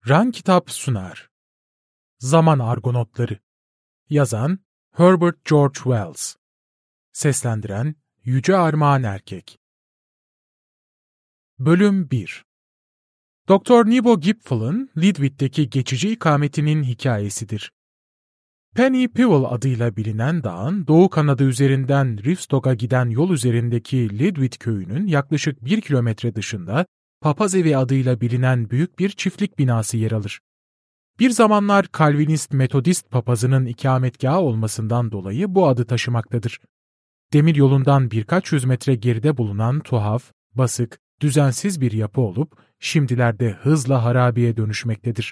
Ran Kitap sunar. Zaman Argonotları. Yazan Herbert George Wells. Seslendiren Yüce Armağan Erkek. Bölüm 1. Dr. Nebo Gipfel'ın Lidwitt'teki geçici ikametinin hikayesidir. Penny Pewell adıyla bilinen dağın doğu kanadı üzerinden Rivstok'a giden yol üzerindeki Lidwitt köyünün yaklaşık 1 kilometre dışında Papazevi adıyla bilinen büyük bir çiftlik binası yer alır. Bir zamanlar Kalvinist Metodist papazının ikametgahı olmasından dolayı bu adı taşımaktadır. Demiryolundan birkaç yüz metre geride bulunan tuhaf, basık, düzensiz bir yapı olup şimdilerde hızla harabeye dönüşmektedir.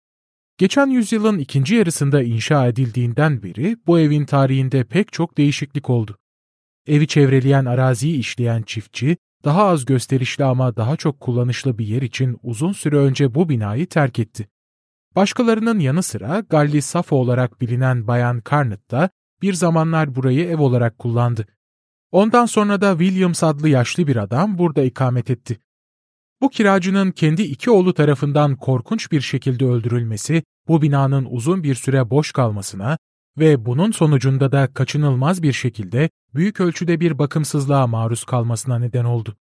Geçen yüzyılın ikinci yarısında inşa edildiğinden beri bu evin tarihinde pek çok değişiklik oldu. Evi çevreleyen araziyi işleyen çiftçi, daha az gösterişli ama daha çok kullanışlı bir yer için uzun süre önce bu binayı terk etti. Başkalarının yanı sıra Galli Safo olarak bilinen Bayan Carnot da bir zamanlar burayı ev olarak kullandı. Ondan sonra da Williams adlı yaşlı bir adam burada ikamet etti. Bu kiracının kendi iki oğlu tarafından korkunç bir şekilde öldürülmesi, bu binanın uzun bir süre boş kalmasına ve bunun sonucunda da kaçınılmaz bir şekilde büyük ölçüde bir bakımsızlığa maruz kalmasına neden oldu.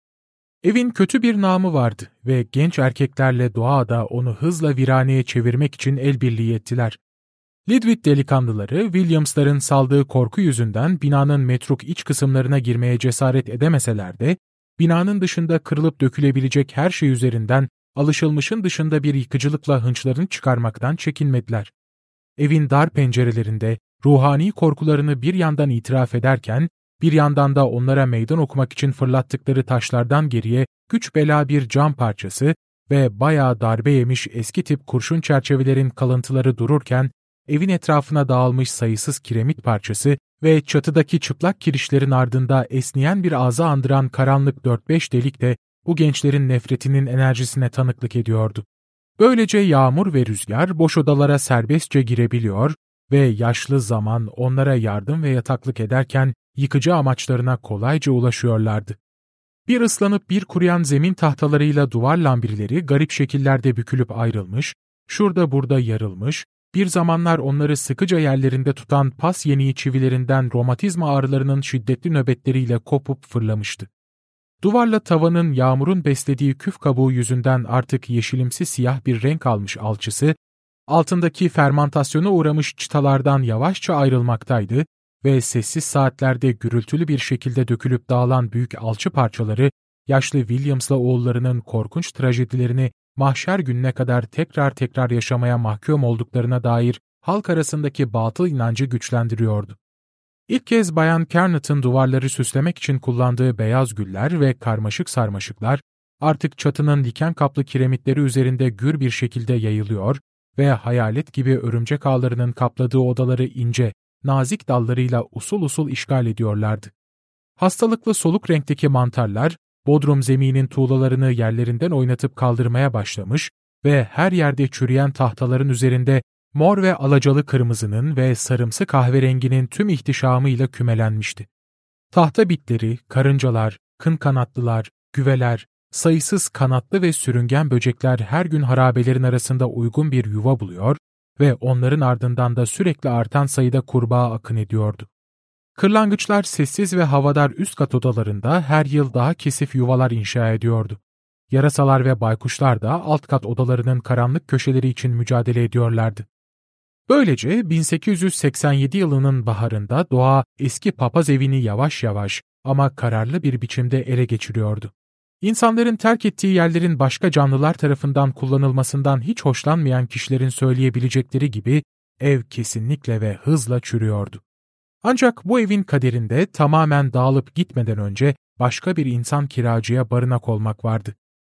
Evin kötü bir namı vardı ve genç erkeklerle doğa da onu hızla viraneye çevirmek için el birliği ettiler. Lidwitt delikanlıları, Williams'ların saldığı korku yüzünden binanın metruk iç kısımlarına girmeye cesaret edemeseler de, binanın dışında kırılıp dökülebilecek her şey üzerinden alışılmışın dışında bir yıkıcılıkla hınçlarını çıkarmaktan çekinmediler. Evin dar pencerelerinde ruhani korkularını bir yandan itiraf ederken, bir yandan da onlara meydan okumak için fırlattıkları taşlardan geriye güç bela bir cam parçası ve bayağı darbe yemiş eski tip kurşun çerçevelerin kalıntıları dururken, evin etrafına dağılmış sayısız kiremit parçası ve çatıdaki çıplak kirişlerin ardında esneyen bir ağza andıran karanlık 4-5 delik de bu gençlerin nefretinin enerjisine tanıklık ediyordu. Böylece yağmur ve rüzgar boş odalara serbestçe girebiliyor ve yaşlı zaman onlara yardım ve yataklık ederken yıkıcı amaçlarına kolayca ulaşıyorlardı. Bir ıslanıp bir kuruyan zemin tahtalarıyla duvar lambirleri garip şekillerde bükülüp ayrılmış, şurada burada yarılmış, bir zamanlar onları sıkıca yerlerinde tutan pas yeniği çivilerinden romatizma ağrılarının şiddetli nöbetleriyle kopup fırlamıştı. Duvarla tavanın yağmurun beslediği küf kabuğu yüzünden artık yeşilimsi siyah bir renk almış alçısı, altındaki fermantasyona uğramış çıtalardan yavaşça ayrılmaktaydı ve sessiz saatlerde gürültülü bir şekilde dökülüp dağılan büyük alçı parçaları, yaşlı Williams'la oğullarının korkunç trajedilerini mahşer gününe kadar tekrar yaşamaya mahkum olduklarına dair halk arasındaki batıl inancı güçlendiriyordu. İlk kez Bayan Carnot'ın duvarları süslemek için kullandığı beyaz güller ve karmaşık sarmaşıklar, artık çatının diken kaplı kiremitleri üzerinde gür bir şekilde yayılıyor ve hayalet gibi örümcek ağlarının kapladığı odaları ince, nazik dallarıyla usul usul işgal ediyorlardı. Hastalıklı soluk renkteki mantarlar, bodrum zeminin tuğlalarını yerlerinden oynatıp kaldırmaya başlamış ve her yerde çürüyen tahtaların üzerinde mor ve alacalı kırmızının ve sarımsı kahverenginin tüm ihtişamıyla kümelenmişti. Tahta bitleri, karıncalar, kın kanatlılar, güveler, sayısız kanatlı ve sürüngen böcekler her gün harabelerin arasında uygun bir yuva buluyor ve onların ardından da sürekli artan sayıda kurbağa akın ediyordu. Kırlangıçlar sessiz ve havadar üst kat odalarında her yıl daha kesif yuvalar inşa ediyordu. Yarasalar ve baykuşlar da alt kat odalarının karanlık köşeleri için mücadele ediyorlardı. Böylece 1887 yılının baharında doğa eski papaz evini yavaş yavaş ama kararlı bir biçimde ele geçiriyordu. İnsanların terk ettiği yerlerin başka canlılar tarafından kullanılmasından hiç hoşlanmayan kişilerin söyleyebilecekleri gibi ev kesinlikle ve hızla çürüyordu. Ancak bu evin kaderinde tamamen dağılıp gitmeden önce başka bir insan kiracıya barınak olmak vardı.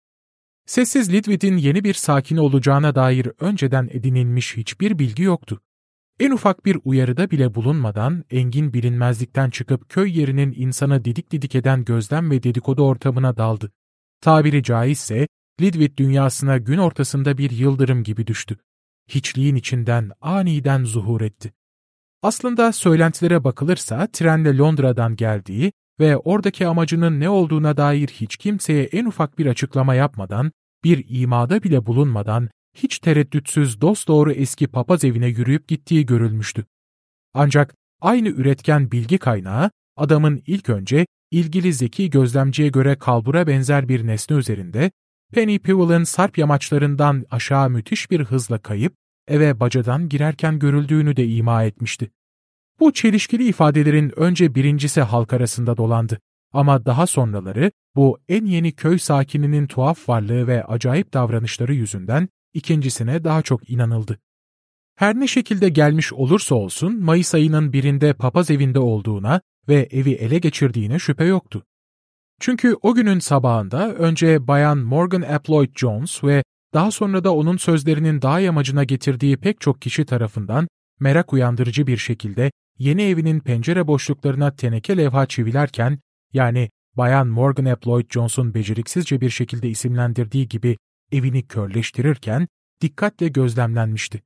Sessiz Lidwitt'in yeni bir sakini olacağına dair önceden edinilmiş hiçbir bilgi yoktu. En ufak bir uyarıda bile bulunmadan engin bilinmezlikten çıkıp köy yerinin insanı didik didik eden gözlem ve dedikodu ortamına daldı. Tabiri caizse Lidwitt dünyasına gün ortasında bir yıldırım gibi düştü. Hiçliğin içinden aniden zuhur etti. Aslında söylentilere bakılırsa trenle Londra'dan geldiği ve oradaki amacının ne olduğuna dair hiç kimseye en ufak bir açıklama yapmadan, bir imada bile bulunmadan hiç tereddütsüz dosdoğru eski papaz evine yürüyüp gittiği görülmüştü. Ancak aynı üretken bilgi kaynağı adamın ilk önce ilgili zeki gözlemciye göre kalbura benzer bir nesne üzerinde Penny Pewell'ın sarp yamaçlarından aşağı müthiş bir hızla kayıp eve bacadan girerken görüldüğünü de ima etmişti. Bu çelişkili ifadelerin önce birincisi halk arasında dolandı ama daha sonraları bu en yeni köy sakininin tuhaf varlığı ve acayip davranışları yüzünden ikincisine daha çok inanıldı. Her ne şekilde gelmiş olursa olsun Mayıs ayının birinde papaz evinde olduğuna ve evi ele geçirdiğine şüphe yoktu. Çünkü o günün sabahında önce Bayan Morgan Aployd Jones ve daha sonra da onun sözlerinin dağ yamacına getirdiği pek çok kişi tarafından merak uyandırıcı bir şekilde yeni evinin pencere boşluklarına teneke levha çivilerken, yani Bayan Morgan Aployd Jones'un beceriksizce bir şekilde isimlendirdiği gibi evini körleştirirken dikkatle gözlemlenmişti.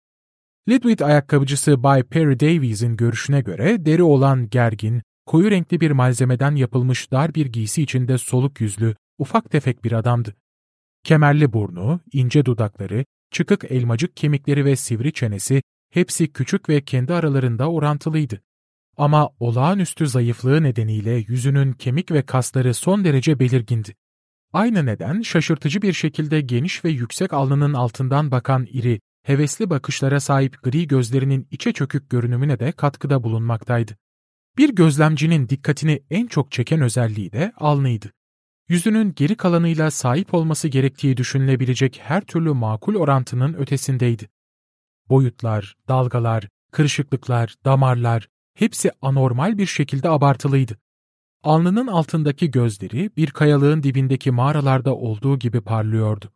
Lidwit ayakkabıcısı Bay Perry Davies'in görüşüne göre deri olan gergin, koyu renkli bir malzemeden yapılmış dar bir giysi içinde soluk yüzlü, ufak tefek bir adamdı. Kemerli burnu, ince dudakları, çıkık elmacık kemikleri ve sivri çenesi hepsi küçük ve kendi aralarında orantılıydı. Ama olağanüstü zayıflığı nedeniyle yüzünün kemik ve kasları son derece belirgindi. Aynı neden şaşırtıcı bir şekilde geniş ve yüksek alnının altından bakan iri, hevesli bakışlara sahip gri gözlerinin içe çökük görünümüne de katkıda bulunmaktaydı. Bir gözlemcinin dikkatini en çok çeken özelliği de alnıydı. Yüzünün geri kalanıyla sahip olması gerektiği düşünülebilecek her türlü makul orantının ötesindeydi. Boyutlar, dalgalar, kırışıklıklar, damarlar hepsi anormal bir şekilde abartılıydı. Alnının altındaki gözleri bir kayalığın dibindeki mağaralarda olduğu gibi parlıyordu.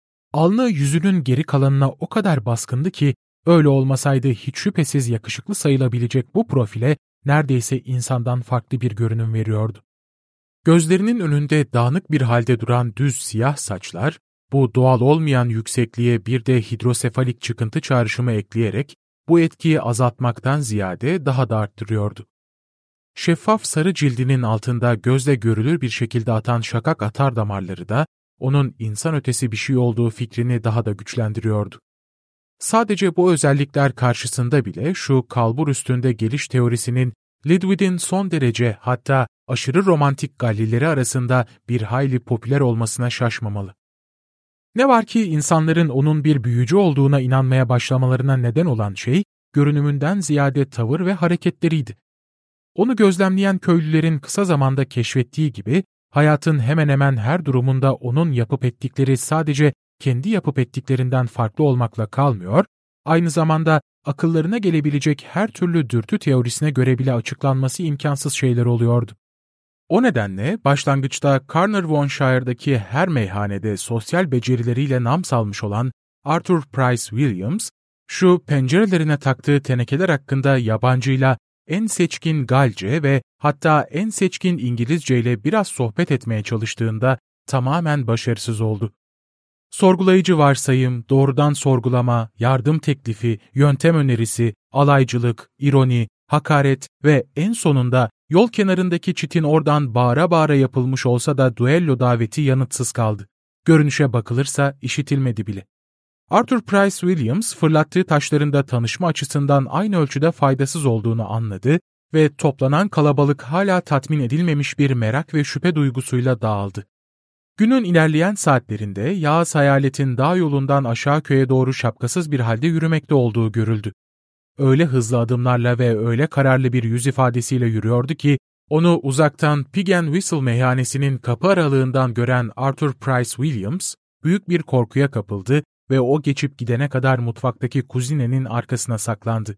Alnı yüzünün geri kalanına o kadar baskındı ki öyle olmasaydı hiç şüphesiz yakışıklı sayılabilecek bu profile neredeyse insandan farklı bir görünüm veriyordu. Gözlerinin önünde dağınık bir halde duran düz siyah saçlar, bu doğal olmayan yüksekliğe bir de hidrosefalik çıkıntı çağrışımı ekleyerek bu etkiyi azaltmaktan ziyade daha da arttırıyordu. Şeffaf sarı cildinin altında gözle görülür bir şekilde atan şakak atar damarları da onun insan ötesi bir şey olduğu fikrini daha da güçlendiriyordu. Sadece bu özellikler karşısında bile şu kalbur üstünde geliş teorisinin Lidwit'in son derece hatta aşırı romantik gallileri arasında bir hayli popüler olmasına şaşmamalı. Ne var ki insanların onun bir büyücü olduğuna inanmaya başlamalarına neden olan şey, görünümünden ziyade tavır ve hareketleriydi. Onu gözlemleyen köylülerin kısa zamanda keşfettiği gibi, hayatın hemen hemen her durumunda onun yapıp ettikleri sadece kendi yapıp ettiklerinden farklı olmakla kalmıyor, aynı zamanda akıllarına gelebilecek her türlü dürtü teorisine göre bile açıklanması imkansız şeyler oluyordu. O nedenle başlangıçta Carnarvonshire'daki her meyhanede sosyal becerileriyle nam salmış olan Arthur Price Williams, şu pencerelerine taktığı tenekeler hakkında yabancıyla en seçkin Galce ve hatta en seçkin İngilizce ile biraz sohbet etmeye çalıştığında tamamen başarısız oldu. Sorgulayıcı varsayım, doğrudan sorgulama, yardım teklifi, yöntem önerisi, alaycılık, ironi, hakaret ve en sonunda yol kenarındaki çitin oradan bağıra bağıra yapılmış olsa da duello daveti yanıtsız kaldı. Görünüşe bakılırsa işitilmedi bile. Arthur Price Williams fırlattığı taşların da tanışma açısından aynı ölçüde faydasız olduğunu anladı ve toplanan kalabalık hala tatmin edilmemiş bir merak ve şüphe duygusuyla dağıldı. Günün ilerleyen saatlerinde Yağız Hayalet'in dağ yolundan aşağı köye doğru şapkasız bir halde yürümekte olduğu görüldü. Öyle hızlı adımlarla ve öyle kararlı bir yüz ifadesiyle yürüyordu ki, onu uzaktan Pig and Whistle meyhanesinin kapı aralığından gören Arthur Price Williams, büyük bir korkuya kapıldı ve o geçip gidene kadar mutfaktaki kuzinenin arkasına saklandı.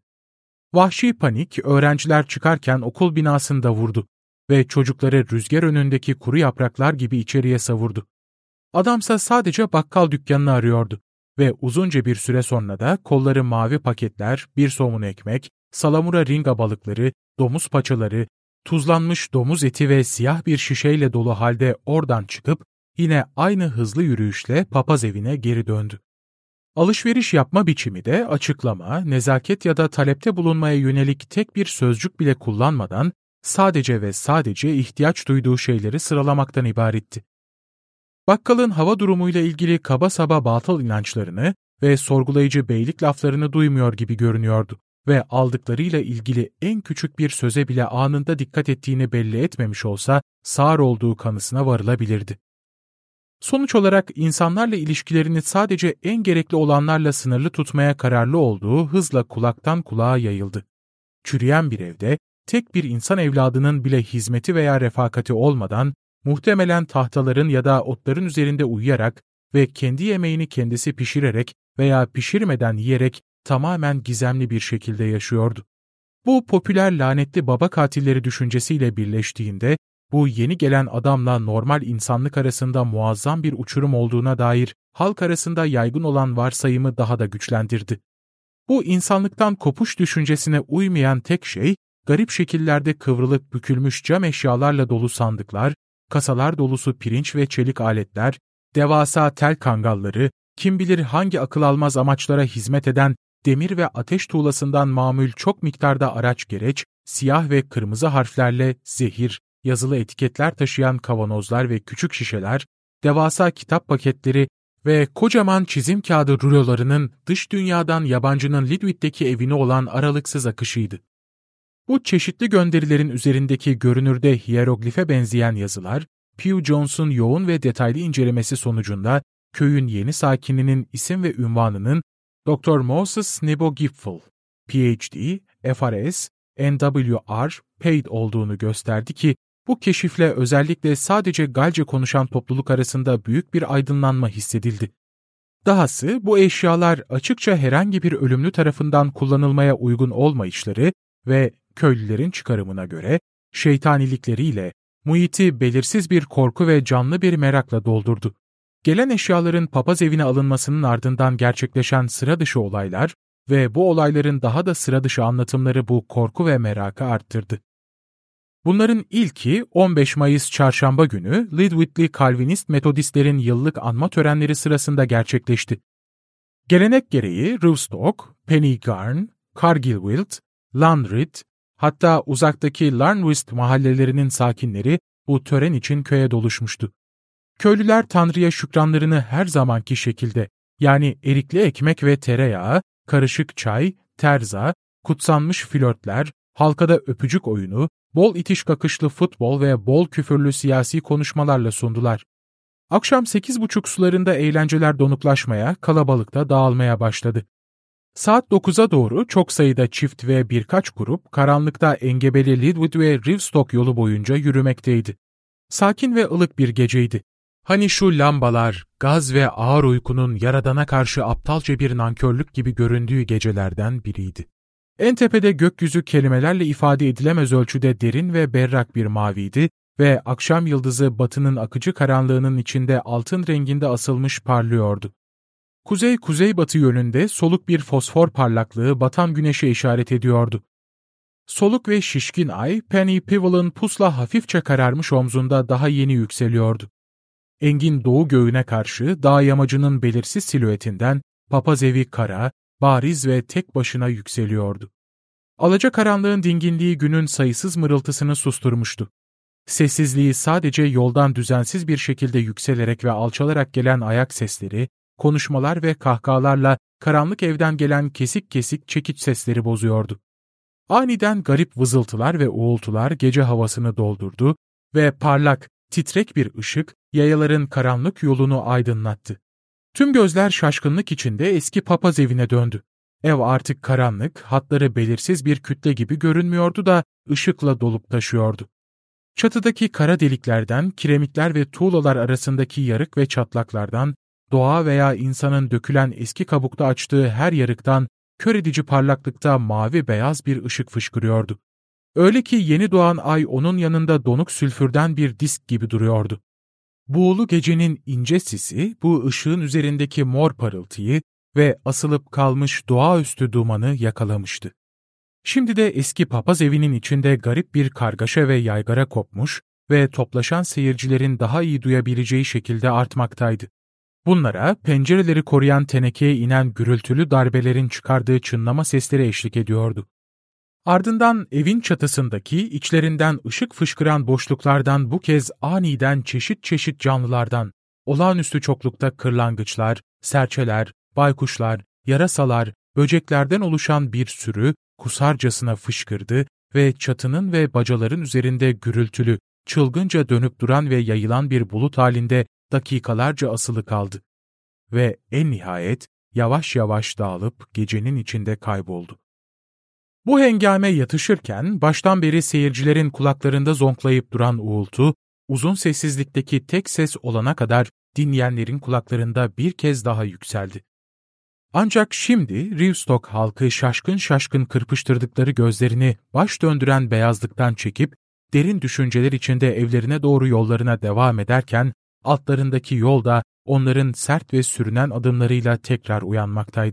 Vahşi panik, öğrenciler çıkarken okul binasında vurdu ve çocukları rüzgar önündeki kuru yapraklar gibi içeriye savurdu. Adamsa sadece bakkal dükkanını arıyordu ve uzunca bir süre sonra da kolları mavi paketler, bir somun ekmek, salamura ringa balıkları, domuz paçaları, tuzlanmış domuz eti ve siyah bir şişeyle dolu halde oradan çıkıp yine aynı hızlı yürüyüşle papaz evine geri döndü. Alışveriş yapma biçimi de açıklama, nezaket ya da talepte bulunmaya yönelik tek bir sözcük bile kullanmadan sadece ve sadece ihtiyaç duyduğu şeyleri sıralamaktan ibaretti. Bakkalın hava durumuyla ilgili kaba saba batıl inançlarını ve sorgulayıcı beylik laflarını duymuyor gibi görünüyordu ve aldıklarıyla ilgili en küçük bir söze bile anında dikkat ettiğini belli etmemiş olsa sağır olduğu kanısına varılabilirdi. Sonuç olarak insanlarla ilişkilerini sadece en gerekli olanlarla sınırlı tutmaya kararlı olduğu hızla kulaktan kulağa yayıldı. Çürüyen bir evde tek bir insan evladının bile hizmeti veya refakati olmadan, muhtemelen tahtaların ya da otların üzerinde uyuyarak ve kendi yemeğini kendisi pişirerek veya pişirmeden yiyerek tamamen gizemli bir şekilde yaşıyordu. Bu popüler lanetli baba katilleri düşüncesiyle birleştiğinde, bu yeni gelen adamla normal insanlık arasında muazzam bir uçurum olduğuna dair halk arasında yaygın olan varsayımı daha da güçlendirdi. Bu insanlıktan kopuş düşüncesine uymayan tek şey, garip şekillerde kıvrılıp bükülmüş cam eşyalarla dolu sandıklar, kasalar dolusu pirinç ve çelik aletler, devasa tel kangalları, kim bilir hangi akıl almaz amaçlara hizmet eden demir ve ateş tuğlasından mamul çok miktarda araç gereç, siyah ve kırmızı harflerle zehir, yazılı etiketler taşıyan kavanozlar ve küçük şişeler, devasa kitap paketleri ve kocaman çizim kağıdı rulolarının dış dünyadan yabancının Lidwitt'teki evine olan aralıksız akışıydı. Bu çeşitli gönderilerin üzerindeki görünürde hiyeroglife benzeyen yazılar, Pew Jones'un yoğun ve detaylı incelemesi sonucunda köyün yeni sakininin isim ve ünvanının Dr. Moses Nebo Gipfel, Ph.D., FRS, NWR, paid olduğunu gösterdi ki, bu keşifle özellikle sadece Galce konuşan topluluk arasında büyük bir aydınlanma hissedildi. Dahası bu eşyalar açıkça herhangi bir ölümlü tarafından kullanılmaya uygun olmayışları ve köylülerin çıkarımına göre şeytanilikleriyle muhiti belirsiz bir korku ve canlı bir merakla doldurdu. Gelen eşyaların papaz evine alınmasının ardından gerçekleşen sıra dışı olaylar ve bu olayların daha da sıra dışı anlatımları bu korku ve merakı arttırdı. Bunların ilki 15 Mayıs Çarşamba günü Lidwitt'li Kalvinist Metodistlerin yıllık anma törenleri sırasında gerçekleşti. Gelenek gereği Rivstock, Pennygarn, Cargillwild, Lanrid, hatta uzaktaki Larnwist mahallelerinin sakinleri bu tören için köye doluşmuştu. Köylüler Tanrı'ya şükranlarını her zamanki şekilde, yani erikli ekmek ve tereyağı, karışık çay, terza, kutsanmış flörtler, halkada öpücük oyunu, bol itiş kakışlı futbol ve bol küfürlü siyasi konuşmalarla sundular. Akşam 8.30 sularında eğlenceler donuklaşmaya, kalabalıkta dağılmaya başladı. Saat 9'a doğru çok sayıda çift ve birkaç grup karanlıkta engebeli Lidwitt ve Rivstock yolu boyunca yürümekteydi. Sakin ve ılık bir geceydi. Hani şu lambalar, gaz ve ağır uykunun Yaradan'a karşı aptalca bir nankörlük gibi göründüğü gecelerden biriydi. En tepede gökyüzü kelimelerle ifade edilemez ölçüde derin ve berrak bir maviydi ve akşam yıldızı batının akıcı karanlığının içinde altın renginde asılmış parlıyordu. Kuzey-kuzeybatı yönünde soluk bir fosfor parlaklığı batan güneşe işaret ediyordu. Soluk ve şişkin ay, Penny Pevel'ın pusla hafifçe kararmış omzunda daha yeni yükseliyordu. Engin doğu göğüne karşı dağ yamacının belirsiz silüetinden papaz evi kara, bariz ve tek başına yükseliyordu. Alacakaranlığın dinginliği günün sayısız mırıltısını susturmuştu. Sessizliği sadece yoldan düzensiz bir şekilde yükselerek ve alçalarak gelen ayak sesleri, konuşmalar ve kahkahalarla karanlık evden gelen kesik kesik çekiç sesleri bozuyordu. Aniden garip vızıltılar ve uğultular gece havasını doldurdu ve parlak, titrek bir ışık yayaların karanlık yolunu aydınlattı. Tüm gözler şaşkınlık içinde eski papaz evine döndü. Ev artık karanlık, hatları belirsiz bir kütle gibi görünmüyordu da ışıkla dolup taşıyordu. Çatıdaki kara deliklerden, kiremitler ve tuğlalar arasındaki yarık ve çatlaklardan, doğa veya insanın dökülen eski kabukta açtığı her yarıktan kör edici parlaklıkta mavi beyaz bir ışık fışkırıyordu. Öyle ki yeni doğan ay onun yanında donuk sülfürden bir disk gibi duruyordu. Buğulu gecenin ince sisi bu ışığın üzerindeki mor parıltıyı ve asılıp kalmış doğaüstü dumanı yakalamıştı. Şimdi de eski papaz evinin içinde garip bir kargaşa ve yaygara kopmuş ve toplaşan seyircilerin daha iyi duyabileceği şekilde artmaktaydı. Bunlara pencereleri koruyan tenekeye inen gürültülü darbelerin çıkardığı çınlama sesleri eşlik ediyordu. Ardından evin çatısındaki içlerinden ışık fışkıran boşluklardan bu kez aniden çeşit çeşit canlılardan, olağanüstü çoklukta kırlangıçlar, serçeler, baykuşlar, yarasalar, böceklerden oluşan bir sürü kusarcasına fışkırdı ve çatının ve bacaların üzerinde gürültülü, çılgınca dönüp duran ve yayılan bir bulut halinde dakikalarca asılı kaldı. Ve en nihayet yavaş yavaş dağılıp gecenin içinde kayboldu. Bu hengame yatışırken baştan beri seyircilerin kulaklarında zonklayıp duran uğultu, uzun sessizlikteki tek ses olana kadar dinleyenlerin kulaklarında bir kez daha yükseldi. Ancak şimdi Rivstok halkı şaşkın şaşkın kırpıştırdıkları gözlerini baş döndüren beyazlıktan çekip, derin düşünceler içinde evlerine doğru yollarına devam ederken, altlarındaki yol da onların sert ve sürünen adımlarıyla tekrar uyanmaktaydı.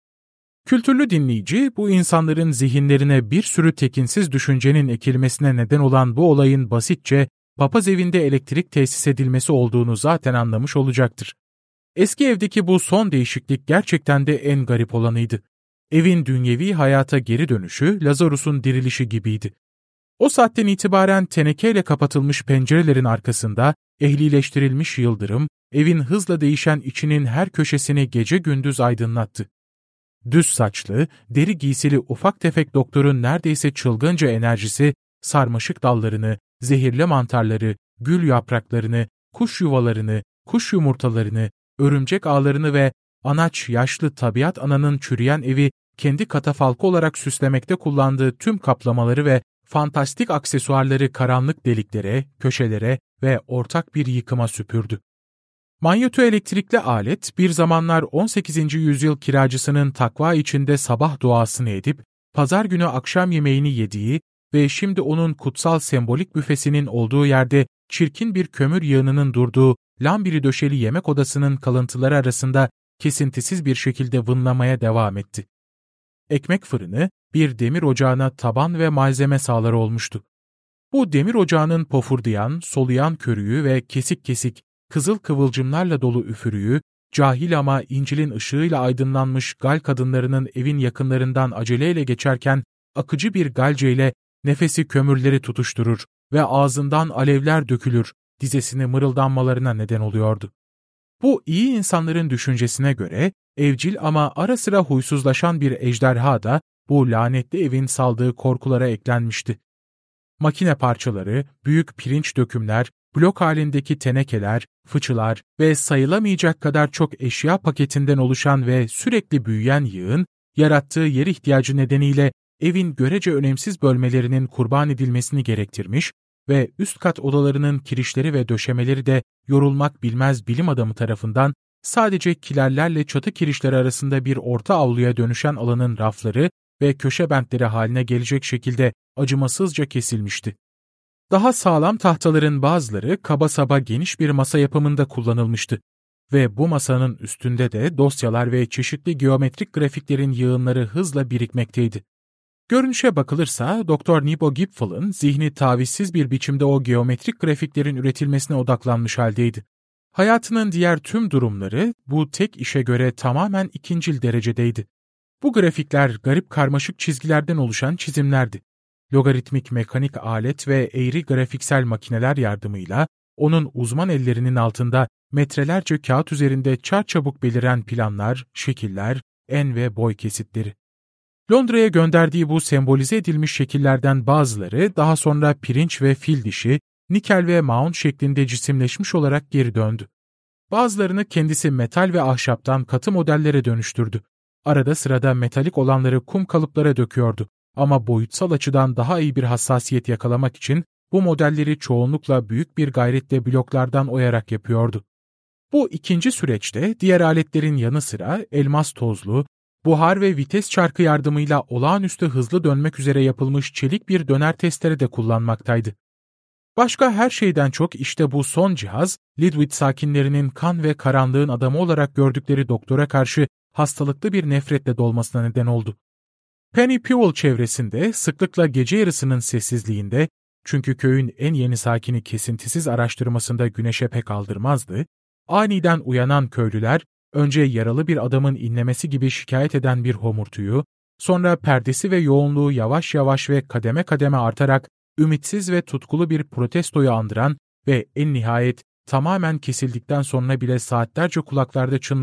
Kültürlü dinleyici, bu insanların zihinlerine bir sürü tekinsiz düşüncenin ekilmesine neden olan bu olayın basitçe papaz evinde elektrik tesis edilmesi olduğunu zaten anlamış olacaktır. Eski evdeki bu son değişiklik gerçekten de en garip olanıydı. Evin dünyevi hayata geri dönüşü Lazarus'un dirilişi gibiydi. O saatten itibaren tenekeyle kapatılmış pencerelerin arkasında ehlileştirilmiş yıldırım, evin hızla değişen içinin her köşesini gece gündüz aydınlattı. Düz saçlı, deri giysili ufak tefek doktorun neredeyse çılgınca enerjisi, sarmaşık dallarını, zehirli mantarları, gül yapraklarını, kuş yuvalarını, kuş yumurtalarını, örümcek ağlarını ve anaç yaşlı tabiat ananın çürüyen evi kendi katafalkı olarak süslemekte kullandığı tüm kaplamaları ve fantastik aksesuarları karanlık deliklere, köşelere ve ortak bir yıkıma süpürdü. Manyeto-elektrikli alet bir zamanlar 18. yüzyıl kiracısının takva içinde sabah duasını edip, pazar günü akşam yemeğini yediği ve şimdi onun kutsal sembolik büfesinin olduğu yerde çirkin bir kömür yığınının durduğu lambiri döşeli yemek odasının kalıntıları arasında kesintisiz bir şekilde vınlamaya devam etti. Ekmek fırını bir demir ocağına taban ve malzeme sahaları olmuştu. Bu demir ocağının pofurdayan, soluyan körüğü ve kesik kesik, kızıl kıvılcımlarla dolu üfürüğü, cahil ama İncil'in ışığıyla aydınlanmış gal kadınlarının evin yakınlarından aceleyle geçerken akıcı bir galceyle nefesi kömürleri tutuşturur ve ağzından alevler dökülür, dizesini mırıldanmalarına neden oluyordu. Bu iyi insanların düşüncesine göre evcil ama ara sıra huysuzlaşan bir ejderha da bu lanetli evin saldığı korkulara eklenmişti. Makine parçaları, büyük pirinç dökümler, blok halindeki tenekeler, fıçılar ve sayılamayacak kadar çok eşya paketinden oluşan ve sürekli büyüyen yığın, yarattığı yer ihtiyacı nedeniyle evin görece önemsiz bölmelerinin kurban edilmesini gerektirmiş ve üst kat odalarının kirişleri ve döşemeleri de yorulmak bilmez bilim adamı tarafından sadece kilerlerle çatı kirişleri arasında bir orta avluya dönüşen alanın rafları ve köşe bentleri haline gelecek şekilde acımasızca kesilmişti. Daha sağlam tahtaların bazıları kaba saba geniş bir masa yapımında kullanılmıştı ve bu masanın üstünde de dosyalar ve çeşitli geometrik grafiklerin yığınları hızla birikmekteydi. Görünüşe bakılırsa Dr. Nebo Gipfel'ın zihni tavizsiz bir biçimde o geometrik grafiklerin üretilmesine odaklanmış haldeydi. Hayatının diğer tüm durumları bu tek işe göre tamamen ikincil derecedeydi. Bu grafikler garip karmaşık çizgilerden oluşan çizimlerdi. Logaritmik mekanik alet ve eğri grafiksel makineler yardımıyla onun uzman ellerinin altında metrelerce kağıt üzerinde çarçabuk beliren planlar, şekiller, en ve boy kesitleri. Londra'ya gönderdiği bu sembolize edilmiş şekillerden bazıları daha sonra pirinç ve fil dişi, nikel ve maun şeklinde cisimleşmiş olarak geri döndü. Bazılarını kendisi metal ve ahşaptan katı modellere dönüştürdü. Arada sırada metalik olanları kum kalıplara döküyordu. Ama boyutsal açıdan daha iyi bir hassasiyet yakalamak için bu modelleri çoğunlukla büyük bir gayretle bloklardan oyarak yapıyordu. Bu ikinci süreçte diğer aletlerin yanı sıra elmas tozlu, buhar ve vites çarkı yardımıyla olağanüstü hızlı dönmek üzere yapılmış çelik bir döner testere de kullanmaktaydı. Başka her şeyden çok işte bu son cihaz, Lidwit sakinlerinin kan ve karanlığın adamı olarak gördükleri doktora karşı hastalıklı bir nefretle dolmasına neden oldu. Penny Pewell çevresinde sıklıkla gece yarısının sessizliğinde, çünkü köyün en yeni sakini kesintisiz araştırmasında güneşe pek aldırmazdı, aniden uyanan köylüler, önce yaralı bir adamın inlemesi gibi şikayet eden bir homurtuyu, sonra perdesi ve yoğunluğu yavaş yavaş ve kademe kademe artarak ümitsiz ve tutkulu bir protestoyu andıran ve en nihayet tamamen kesildikten sonra bile saatlerce kulaklarda çınlayıp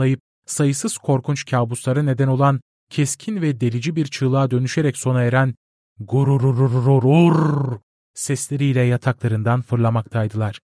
sayısız korkunç kabuslara neden olan keskin ve delici bir çığlığa dönüşerek sona eren gurururururur sesleriyle yataklarından fırlamaktaydılar.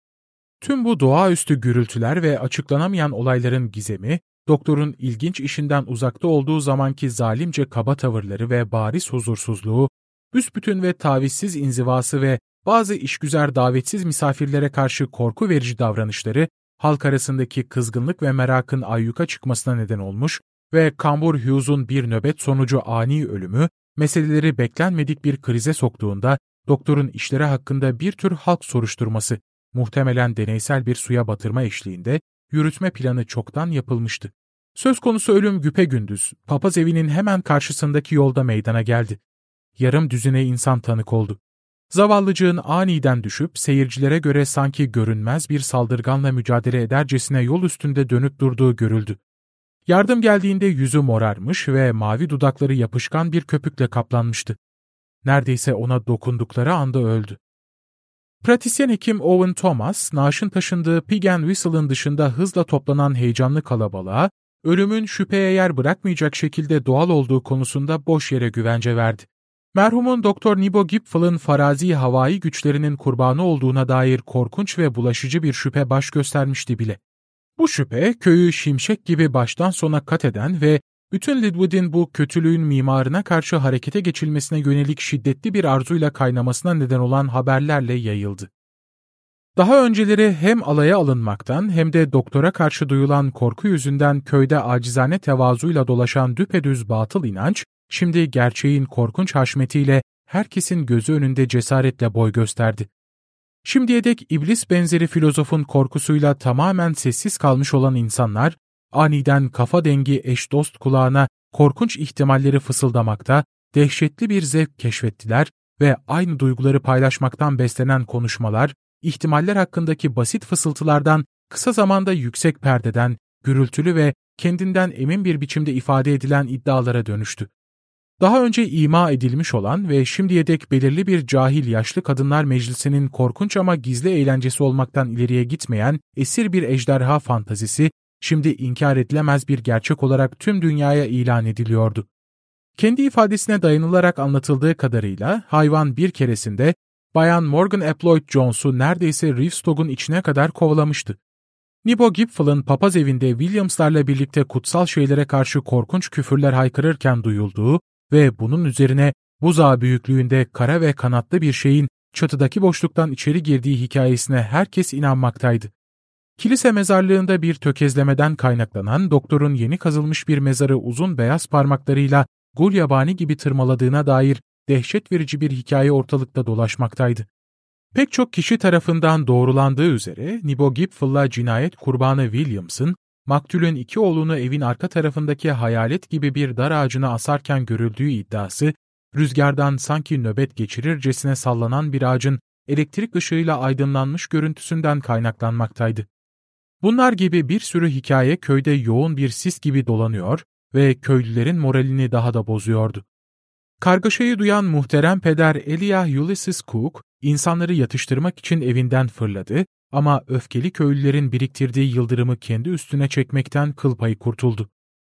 Tüm bu doğaüstü gürültüler ve açıklanamayan olayların gizemi, doktorun ilginç işinden uzakta olduğu zamanki zalimce kaba tavırları ve bariz huzursuzluğu, büsbütün ve tavizsiz inzivası ve bazı işgüzar davetsiz misafirlere karşı korku verici davranışları, halk arasındaki kızgınlık ve merakın ayyuka çıkmasına neden olmuş ve Kambur Hughes'un bir nöbet sonucu ani ölümü, meseleleri beklenmedik bir krize soktuğunda, doktorun işleri hakkında bir tür halk soruşturması, muhtemelen deneysel bir suya batırma eşliğinde, yürütme planı çoktan yapılmıştı. Söz konusu ölüm güpegündüz, papaz evinin hemen karşısındaki yolda meydana geldi. Yarım düzine insan tanık oldu. Zavallıcığın aniden düşüp seyircilere göre sanki görünmez bir saldırganla mücadele edercesine yol üstünde dönüp durduğu görüldü. Yardım geldiğinde yüzü morarmış ve mavi dudakları yapışkan bir köpükle kaplanmıştı. Neredeyse ona dokundukları anda öldü. Pratisyen hekim Owen Thomas, naaşın taşındığı Pig and Whistle'ın dışında hızla toplanan heyecanlı kalabalığa, ölümün şüpheye yer bırakmayacak şekilde doğal olduğu konusunda boş yere güvence verdi. Merhumun Dr. Nibo Gipfel'ın farazi havai güçlerinin kurbanı olduğuna dair korkunç ve bulaşıcı bir şüphe baş göstermişti bile. Bu şüphe, köyü şimşek gibi baştan sona kat eden ve bütün Lidwood'in bu kötülüğün mimarına karşı harekete geçilmesine yönelik şiddetli bir arzuyla kaynamasına neden olan haberlerle yayıldı. Daha önceleri hem alaya alınmaktan hem de doktora karşı duyulan korku yüzünden köyde acizane tevazuyla dolaşan düpedüz batıl inanç, şimdi gerçeğin korkunç haşmetiyle herkesin gözü önünde cesaretle boy gösterdi. Şimdiye dek iblis benzeri filozofun korkusuyla tamamen sessiz kalmış olan insanlar, aniden kafa dengi eş dost kulağına korkunç ihtimalleri fısıldamakta, dehşetli bir zevk keşfettiler ve aynı duyguları paylaşmaktan beslenen konuşmalar, ihtimaller hakkındaki basit fısıltılardan kısa zamanda yüksek perdeden, gürültülü ve kendinden emin bir biçimde ifade edilen iddialara dönüştü. Daha önce ima edilmiş olan ve şimdiye dek belirli bir cahil yaşlı kadınlar meclisinin korkunç ama gizli eğlencesi olmaktan ileriye gitmeyen esir bir ejderha fantazisi, şimdi inkar edilemez bir gerçek olarak tüm dünyaya ilan ediliyordu. Kendi ifadesine dayanılarak anlatıldığı kadarıyla hayvan bir keresinde Bayan Morgan Apployd Jones'u neredeyse Rivstog'un içine kadar kovalamıştı. Nibo Gipfel'ın papaz evinde Williams'larla birlikte kutsal şeylere karşı korkunç küfürler haykırırken duyulduğu ve bunun üzerine buzağı büyüklüğünde kara ve kanatlı bir şeyin çatıdaki boşluktan içeri girdiği hikayesine herkes inanmaktaydı. Kilise mezarlığında bir tökezlemeden kaynaklanan doktorun yeni kazılmış bir mezarı uzun beyaz parmaklarıyla gulyabani gibi tırmaladığına dair dehşet verici bir hikaye ortalıkta dolaşmaktaydı. Pek çok kişi tarafından doğrulandığı üzere Nibo Gipfel'la cinayet kurbanı Williams'ın, maktulün iki oğlunu evin arka tarafındaki hayalet gibi bir dar ağacına asarken görüldüğü iddiası, rüzgardan sanki nöbet geçirircesine sallanan bir ağacın elektrik ışığıyla aydınlanmış görüntüsünden kaynaklanmaktaydı. Bunlar gibi bir sürü hikaye köyde yoğun bir sis gibi dolanıyor ve köylülerin moralini daha da bozuyordu. Kargaşayı duyan muhterem peder Elijah Ulysses Cook, insanları yatıştırmak için evinden fırladı ama öfkeli köylülerin biriktirdiği yıldırımı kendi üstüne çekmekten kıl payı kurtuldu.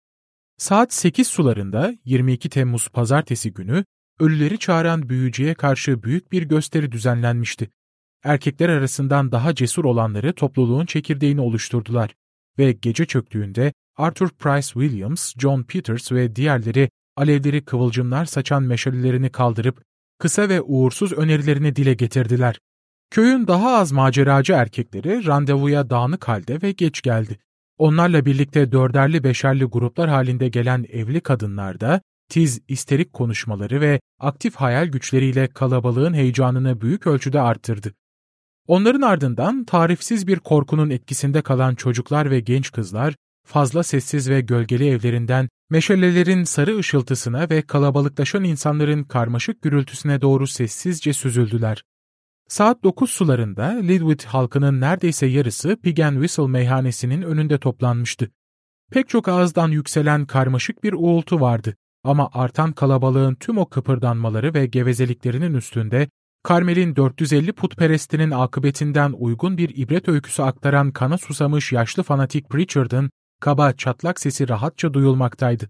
Saat 8 sularında 22 Temmuz Pazartesi günü ölüleri çağıran büyücüye karşı büyük bir gösteri düzenlenmişti. Erkekler arasından daha cesur olanları topluluğun çekirdeğini oluşturdular ve gece çöktüğünde Arthur Price Williams, John Peters ve diğerleri alevleri kıvılcımlar saçan meşalelerini kaldırıp kısa ve uğursuz önerilerini dile getirdiler. Köyün daha az maceracı erkekleri randevuya dağınık halde ve geç geldi. Onlarla birlikte dörderli beşerli gruplar halinde gelen evli kadınlar da tiz, isterik konuşmaları ve aktif hayal güçleriyle kalabalığın heyecanını büyük ölçüde arttırdı. Onların ardından tarifsiz bir korkunun etkisinde kalan çocuklar ve genç kızlar, fazla sessiz ve gölgeli evlerinden meşalelerin sarı ışıltısına ve kalabalıklaşan insanların karmaşık gürültüsüne doğru sessizce süzüldüler. Saat 9 sularında Lidwood halkının neredeyse yarısı Pig and Whistle meyhanesinin önünde toplanmıştı. Pek çok ağızdan yükselen karmaşık bir uğultu vardı ama artan kalabalığın tüm o kıpırdanmaları ve gevezeliklerinin üstünde Karmel'in 450 putperestinin akıbetinden uygun bir ibret öyküsü aktaran kana susamış yaşlı fanatik Pritchard'ın kaba çatlak sesi rahatça duyulmaktaydı.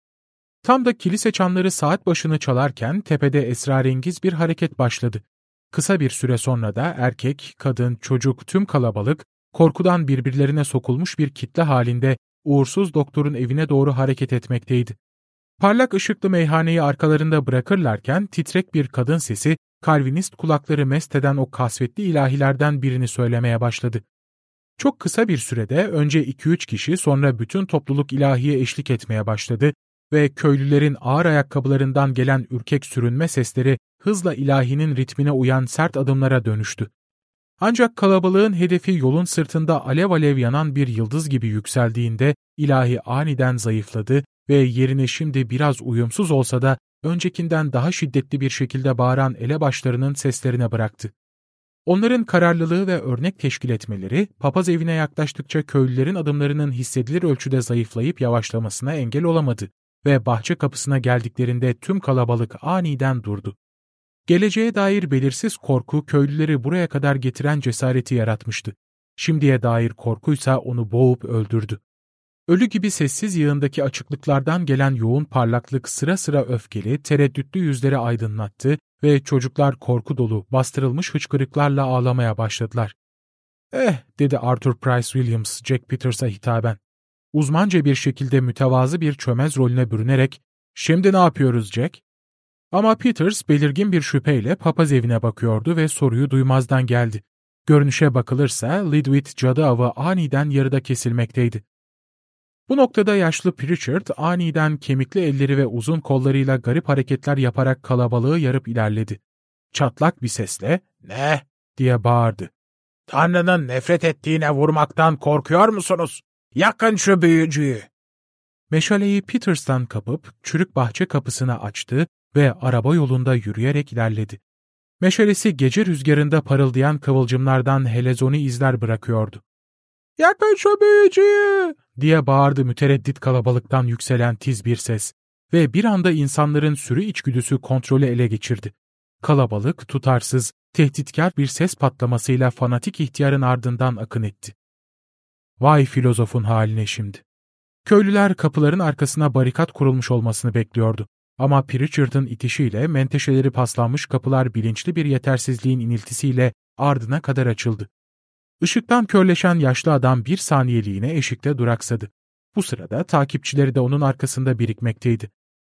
Tam da kilise çanları saat başını çalarken tepede esrarengiz bir hareket başladı. Kısa bir süre sonra da erkek, kadın, çocuk, tüm kalabalık, korkudan birbirlerine sokulmuş bir kitle halinde uğursuz doktorun evine doğru hareket etmekteydi. Parlak ışıklı meyhaneyi arkalarında bırakırlarken titrek bir kadın sesi, Calvinist kulakları mest eden o kasvetli ilahilerden birini söylemeye başladı. Çok kısa bir sürede önce 2-3 kişi, sonra bütün topluluk ilahiye eşlik etmeye başladı ve köylülerin ağır ayakkabılarından gelen ürkek sürünme sesleri hızla ilahinin ritmine uyan sert adımlara dönüştü. Ancak kalabalığın hedefi yolun sırtında alev alev yanan bir yıldız gibi yükseldiğinde ilahi aniden zayıfladı ve yerini şimdi biraz uyumsuz olsa da öncekinden daha şiddetli bir şekilde bağıran elebaşlarının seslerine bıraktı. Onların kararlılığı ve örnek teşkil etmeleri, papaz evine yaklaştıkça köylülerin adımlarının hissedilir ölçüde zayıflayıp yavaşlamasına engel olamadı ve bahçe kapısına geldiklerinde tüm kalabalık aniden durdu. Geleceğe dair belirsiz korku köylüleri buraya kadar getiren cesareti yaratmıştı. Şimdiye dair korkuysa onu boğup öldürdü. Ölü gibi sessiz yığındaki açıklıklardan gelen yoğun parlaklık sıra sıra öfkeli, tereddütlü yüzleri aydınlattı ve çocuklar korku dolu, bastırılmış hıçkırıklarla ağlamaya başladılar. Dedi Arthur Price Williams, Jack Peters'a hitaben. Uzmanca bir şekilde mütevazı bir çömez rolüne bürünerek, "Şimdi ne yapıyoruz Jack?" Ama Peters belirgin bir şüpheyle papaz evine bakıyordu ve soruyu duymazdan geldi. Görünüşe bakılırsa Lidwit cadı avı aniden yarıda kesilmekteydi. Bu noktada yaşlı Pritchard aniden kemikli elleri ve uzun kollarıyla garip hareketler yaparak kalabalığı yarıp ilerledi. Çatlak bir sesle "Ne?" diye bağırdı. "Tanrı'nın nefret ettiğine vurmaktan korkuyor musunuz? Yakın şu büyücüyü!" Meşaleyi Peters'tan kapıp çürük bahçe kapısını açtı ve araba yolunda yürüyerek ilerledi. Meşalesi gece rüzgarında parıldayan kıvılcımlardan helezoni izler bırakıyordu. "Yakın şu büyücüyü!" diye bağırdı mütereddit kalabalıktan yükselen tiz bir ses ve bir anda insanların sürü içgüdüsü kontrolü ele geçirdi. Kalabalık, tutarsız, tehditkar bir ses patlamasıyla fanatik ihtiyarın ardından akın etti. Vay filozofun haline şimdi. Köylüler kapıların arkasına barikat kurulmuş olmasını bekliyordu. Ama Pritchard'ın itişiyle menteşeleri paslanmış kapılar bilinçli bir yetersizliğin iniltisiyle ardına kadar açıldı. Işıktan körleşen yaşlı adam bir saniyeliğine eşikte duraksadı. Bu sırada takipçileri de onun arkasında birikmekteydi.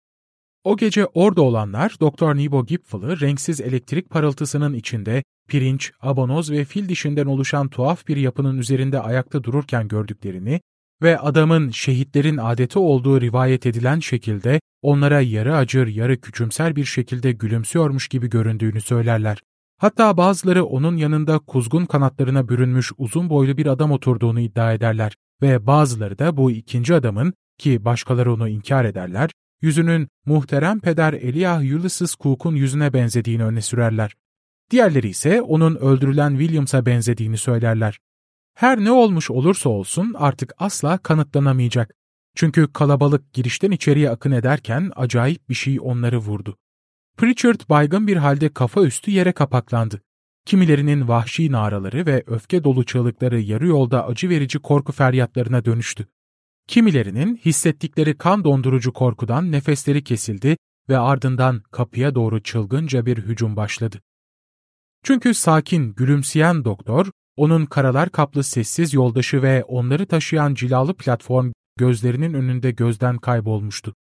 O gece orada olanlar Doktor Nebo Gipfel'ı renksiz elektrik parıltısının içinde pirinç, abanoz ve fil dişinden oluşan tuhaf bir yapının üzerinde ayakta dururken gördüklerini ve adamın şehitlerin adeti olduğu rivayet edilen şekilde onlara yarı acır yarı küçümser bir şekilde gülümsüyormuş gibi göründüğünü söylerler. Hatta bazıları onun yanında kuzgun kanatlarına bürünmüş uzun boylu bir adam oturduğunu iddia ederler ve bazıları da bu ikinci adamın, ki başkaları onu inkar ederler, yüzünün muhterem peder Eliah Ulysses Cook'un yüzüne benzediğini öne sürerler. Diğerleri ise onun öldürülen Williams'a benzediğini söylerler. Her ne olmuş olursa olsun artık asla kanıtlanamayacak. Çünkü kalabalık girişten içeriye akın ederken acayip bir şey onları vurdu. Pritchard baygın bir halde kafa üstü yere kapaklandı. Kimilerinin vahşi naraları ve öfke dolu çığlıkları yarı yolda acı verici korku feryatlarına dönüştü. Kimilerinin hissettikleri kan dondurucu korkudan nefesleri kesildi ve ardından kapıya doğru çılgınca bir hücum başladı. Çünkü sakin, gülümseyen doktor, onun karalar kaplı sessiz yoldaşı ve onları taşıyan cilalı platform gözlerinin önünde gözden kaybolmuştu.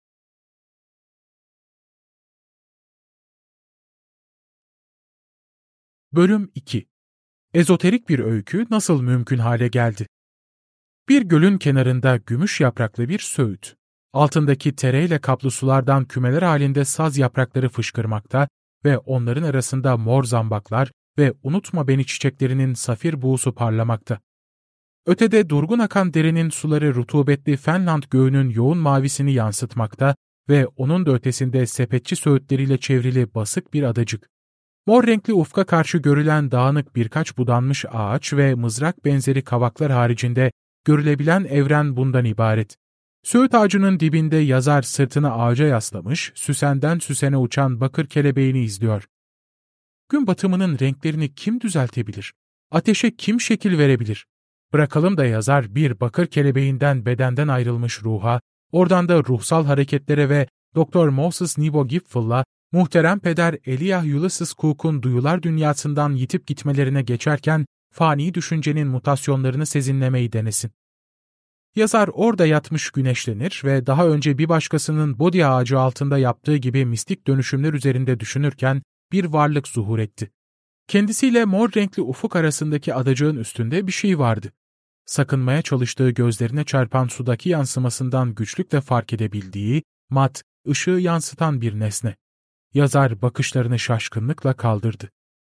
Bölüm 2. Ezoterik bir öykü nasıl mümkün hale geldi? Bir gölün kenarında gümüş yapraklı bir söğüt. Altındaki tereyle kaplı sulardan kümeler halinde saz yaprakları fışkırmakta ve onların arasında mor zambaklar ve unutma beni çiçeklerinin safir buğusu parlamakta. Ötede durgun akan derenin suları rutubetli Fenland göğünün yoğun mavisini yansıtmakta ve onun da ötesinde sepetçi söğütleriyle çevrili basık bir adacık. Mor renkli ufka karşı görülen dağınık birkaç budanmış ağaç ve mızrak benzeri kavaklar haricinde görülebilen evren bundan ibaret. Söğüt ağacının dibinde yazar sırtını ağaca yaslamış, süsenden süsene uçan bakır kelebeğini izliyor. Gün batımının renklerini kim düzeltebilir? Ateşe kim şekil verebilir? Bırakalım da yazar bir bakır kelebeğinden bedenden ayrılmış ruha, oradan da ruhsal hareketlere ve Dr. Moses Nebo Gipfel'la muhterem peder Elijah Ulysses Cook'un duyular dünyasından yitip gitmelerine geçerken fani düşüncenin mutasyonlarını sezinlemeyi denesin. Yazar orada yatmış güneşlenir ve daha önce bir başkasının Bodhi ağacı altında yaptığı gibi mistik dönüşümler üzerinde düşünürken bir varlık zuhur etti. Kendisiyle mor renkli ufuk arasındaki adacığın üstünde bir şey vardı. Sakınmaya çalıştığı gözlerine çarpan sudaki yansımasından güçlükle fark edebildiği, mat, ışığı yansıtan bir nesne. Yazar bakışlarını şaşkınlıkla kaldırdı.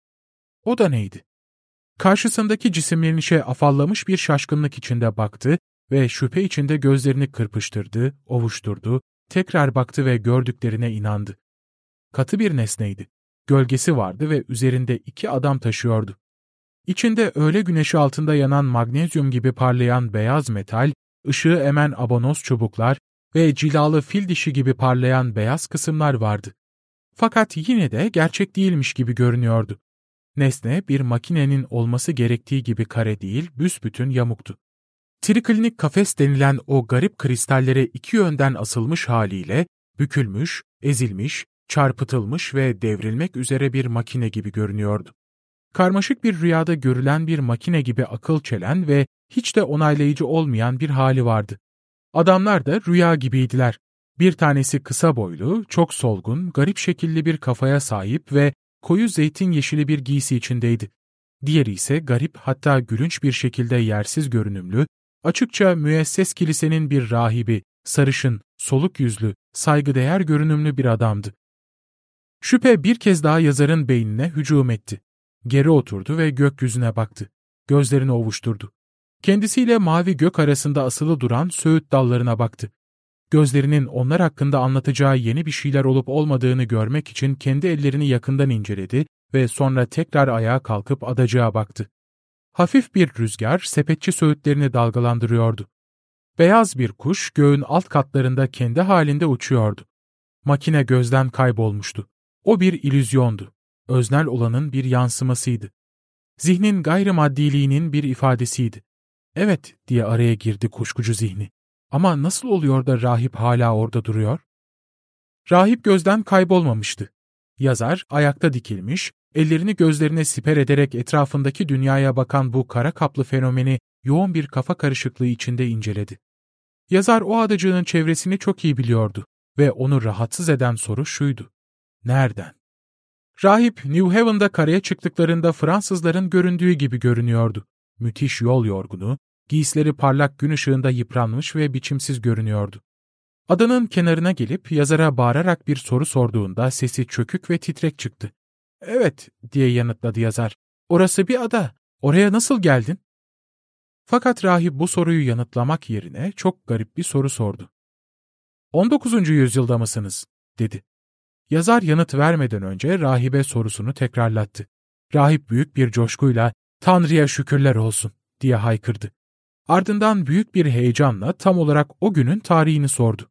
O da neydi? Karşısındaki cisimlenişe afallamış bir şaşkınlık içinde baktı ve şüphe içinde gözlerini kırpıştırdı, ovuşturdu, tekrar baktı ve gördüklerine inandı. Katı bir nesneydi. Gölgesi vardı ve üzerinde 2 adam taşıyordu. İçinde öğle güneşi altında yanan magnezyum gibi parlayan beyaz metal, ışığı emen abonos çubuklar ve cilalı fil dişi gibi parlayan beyaz kısımlar vardı. Fakat yine de gerçek değilmiş gibi görünüyordu. Nesne bir makinenin olması gerektiği gibi kare değil, büsbütün yamuktu. Triklinik kafes denilen o garip kristallere 2 yönden asılmış haliyle bükülmüş, ezilmiş, çarpıtılmış ve devrilmek üzere bir makine gibi görünüyordu. Karmaşık bir rüyada görülen bir makine gibi akıl çelen ve hiç de onaylayıcı olmayan bir hali vardı. Adamlar da rüya gibiydiler. Bir tanesi kısa boylu, çok solgun, garip şekilli bir kafaya sahip ve koyu zeytin yeşili bir giysi içindeydi. Diğeri ise garip, hatta gülünç bir şekilde yersiz görünümlü, açıkça müesses kilisenin bir rahibi, sarışın, soluk yüzlü, saygıdeğer görünümlü bir adamdı. Şüphe bir kez daha yazarın beynine hücum etti. Geri oturdu ve gökyüzüne baktı. Gözlerini ovuşturdu. Kendisiyle mavi gök arasında asılı duran söğüt dallarına baktı. Gözlerinin onlar hakkında anlatacağı yeni bir şeyler olup olmadığını görmek için kendi ellerini yakından inceledi ve sonra tekrar ayağa kalkıp adacığa baktı. Hafif bir rüzgar sepetçi söğütlerini dalgalandırıyordu. Beyaz bir kuş göğün alt katlarında kendi halinde uçuyordu. Makine gözden kaybolmuştu. O bir illüzyondu. Öznel olanın bir yansımasıydı. Zihnin gayrimaddiliğinin bir ifadesiydi. Evet, diye araya girdi kuşkucu zihni. Ama nasıl oluyor da rahip hala orada duruyor? Rahip gözden kaybolmamıştı. Yazar ayakta dikilmiş, ellerini gözlerine siper ederek etrafındaki dünyaya bakan bu kara kaplı fenomeni yoğun bir kafa karışıklığı içinde inceledi. Yazar o adacığın çevresini çok iyi biliyordu ve onu rahatsız eden soru şuydu: nereden? Rahip New Haven'da karaya çıktıklarında Fransızların göründüğü gibi görünüyordu. Müthiş yol yorgunu, giysileri parlak gün ışığında yıpranmış ve biçimsiz görünüyordu. Adanın kenarına gelip yazara bağırarak bir soru sorduğunda sesi çökük ve titrek çıktı. "Evet," diye yanıtladı yazar. "Orası bir ada. Oraya nasıl geldin?" Fakat rahip bu soruyu yanıtlamak yerine çok garip bir soru sordu. "19. yüzyılda mısınız?" dedi. Yazar yanıt vermeden önce rahibe sorusunu tekrarlattı. Rahip büyük bir coşkuyla "Tanrı'ya şükürler olsun," diye haykırdı. Ardından büyük bir heyecanla tam olarak o günün tarihini sordu.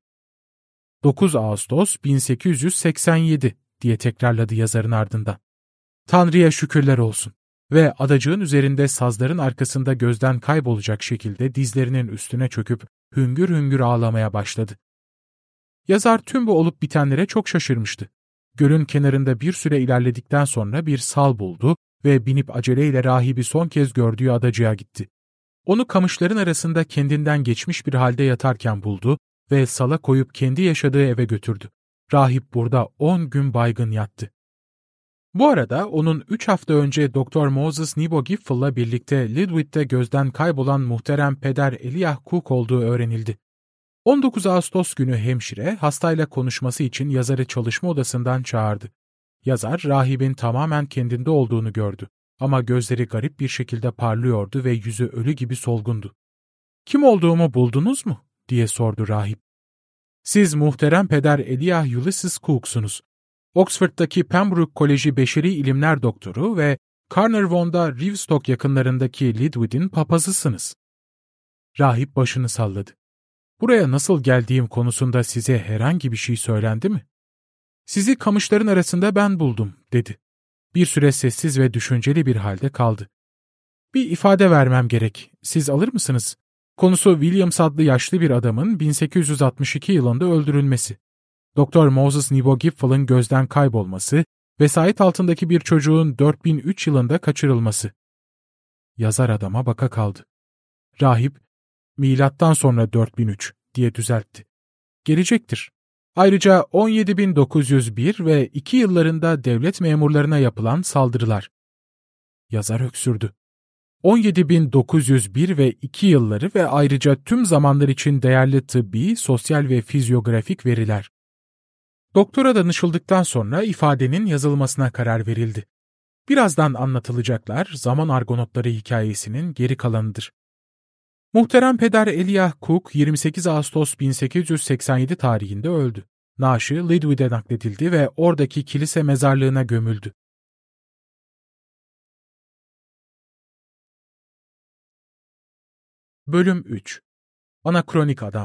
9 Ağustos 1887 diye tekrarladı yazarın ardından. "Tanrı'ya şükürler olsun." Ve adacığın üzerinde sazların arkasında gözden kaybolacak şekilde dizlerinin üstüne çöküp hüngür hüngür ağlamaya başladı. Yazar tüm bu olup bitenlere çok şaşırmıştı. Gölün kenarında bir süre ilerledikten sonra bir sal buldu ve binip aceleyle rahibi son kez gördüğü adacığa gitti. Onu kamışların arasında kendinden geçmiş bir halde yatarken buldu ve sala koyup kendi yaşadığı eve götürdü. Rahip burada 10 gün baygın yattı. Bu arada onun 3 hafta önce Dr. Moses Nebo Gipfel'la birlikte Lidwitt'te gözden kaybolan muhterem peder Elijah Cook olduğu öğrenildi. 19 Ağustos günü hemşire hastayla konuşması için yazarı çalışma odasından çağırdı. Yazar rahibin tamamen kendinde olduğunu gördü ama gözleri garip bir şekilde parlıyordu ve yüzü ölü gibi solgundu. "Kim olduğumu buldunuz mu?" diye sordu rahip. "Siz muhterem peder Elijah Ulysses Cook'sunuz. Oxford'daki Pembroke Koleji Beşeri İlimler Doktoru ve Carnarvon'da Rivstock yakınlarındaki Lidwitt'in papazısınız." Rahip başını salladı. "Buraya nasıl geldiğim konusunda size herhangi bir şey söylendi mi?" "Sizi kamışların arasında ben buldum," dedi. Bir süre sessiz ve düşünceli bir halde kaldı. Bir ifade vermem gerek. Siz alır mısınız? Konusu Williams adlı yaşlı bir adamın 1862 yılında öldürülmesi. Doktor Moses Nebo Gipfell'ın gözden kaybolması, vesayet altındaki bir çocuğun 4003 yılında kaçırılması. Yazar adama baka kaldı. Rahip, milattan sonra 4003 diye düzeltti. Gelecektir. Ayrıca 17.901 ve 2 yıllarında devlet memurlarına yapılan saldırılar. Yazar öksürdü. 17.901 ve 2 yılları ve ayrıca tüm zamanlar için değerli tıbbi, sosyal ve fizyografik veriler. Doktora danışıldıktan sonra ifadenin yazılmasına karar verildi. Birazdan anlatılacaklar zaman argonotları hikayesinin geri kalanıdır. Muhterem Peder Eliah Cook 28 Ağustos 1887 tarihinde öldü. Naaşı Lidwick'e nakledildi ve oradaki kilise mezarlığına gömüldü. Bölüm 3. Anakronik Adam.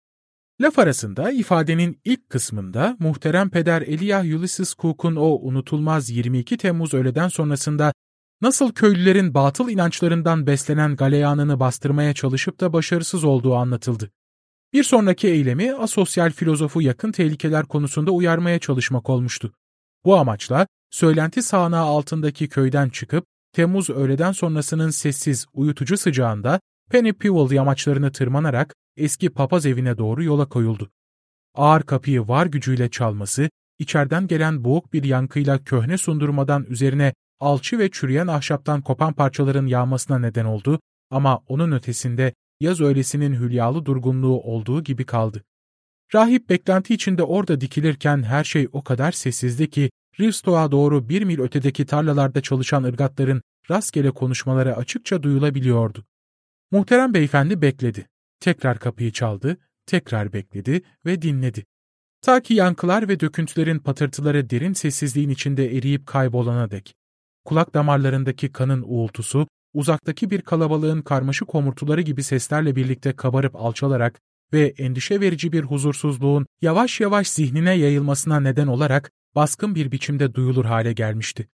Laf arasında ifadenin ilk kısmında Muhterem Peder Eliah Ulysses Cook'un o unutulmaz 22 Temmuz öğleden sonrasında nasıl köylülerin batıl inançlarından beslenen galeyanını bastırmaya çalışıp da başarısız olduğu anlatıldı. Bir sonraki eylemi asosyal filozofu yakın tehlikeler konusunda uyarmaya çalışmak olmuştu. Bu amaçla söylenti sağanağı altındaki köyden çıkıp Temmuz öğleden sonrasının sessiz, uyutucu sıcağında Penny Pewell yamaçlarını tırmanarak eski papaz evine doğru yola koyuldu. Ağır kapıyı var gücüyle çalması, içeriden gelen boğuk bir yankıyla köhne sundurmadan üzerine alçı ve çürüyen ahşaptan kopan parçaların yağmasına neden oldu ama onun ötesinde yaz öğlesinin hülyalı durgunluğu olduğu gibi kaldı. Rahip beklenti içinde orada dikilirken her şey o kadar sessizdi ki Rivstow'a doğru 1 mil ötedeki tarlalarda çalışan ırgatların rastgele konuşmaları açıkça duyulabiliyordu. Muhterem beyefendi bekledi. Tekrar kapıyı çaldı, tekrar bekledi ve dinledi. Ta ki yankılar ve döküntülerin patırtıları derin sessizliğin içinde eriyip kaybolana dek. Kulak damarlarındaki kanın uğultusu, uzaktaki bir kalabalığın karmaşık homurtuları gibi seslerle birlikte kabarıp alçalarak ve endişe verici bir huzursuzluğun yavaş yavaş zihnine yayılmasına neden olarak baskın bir biçimde duyulur hale gelmişti.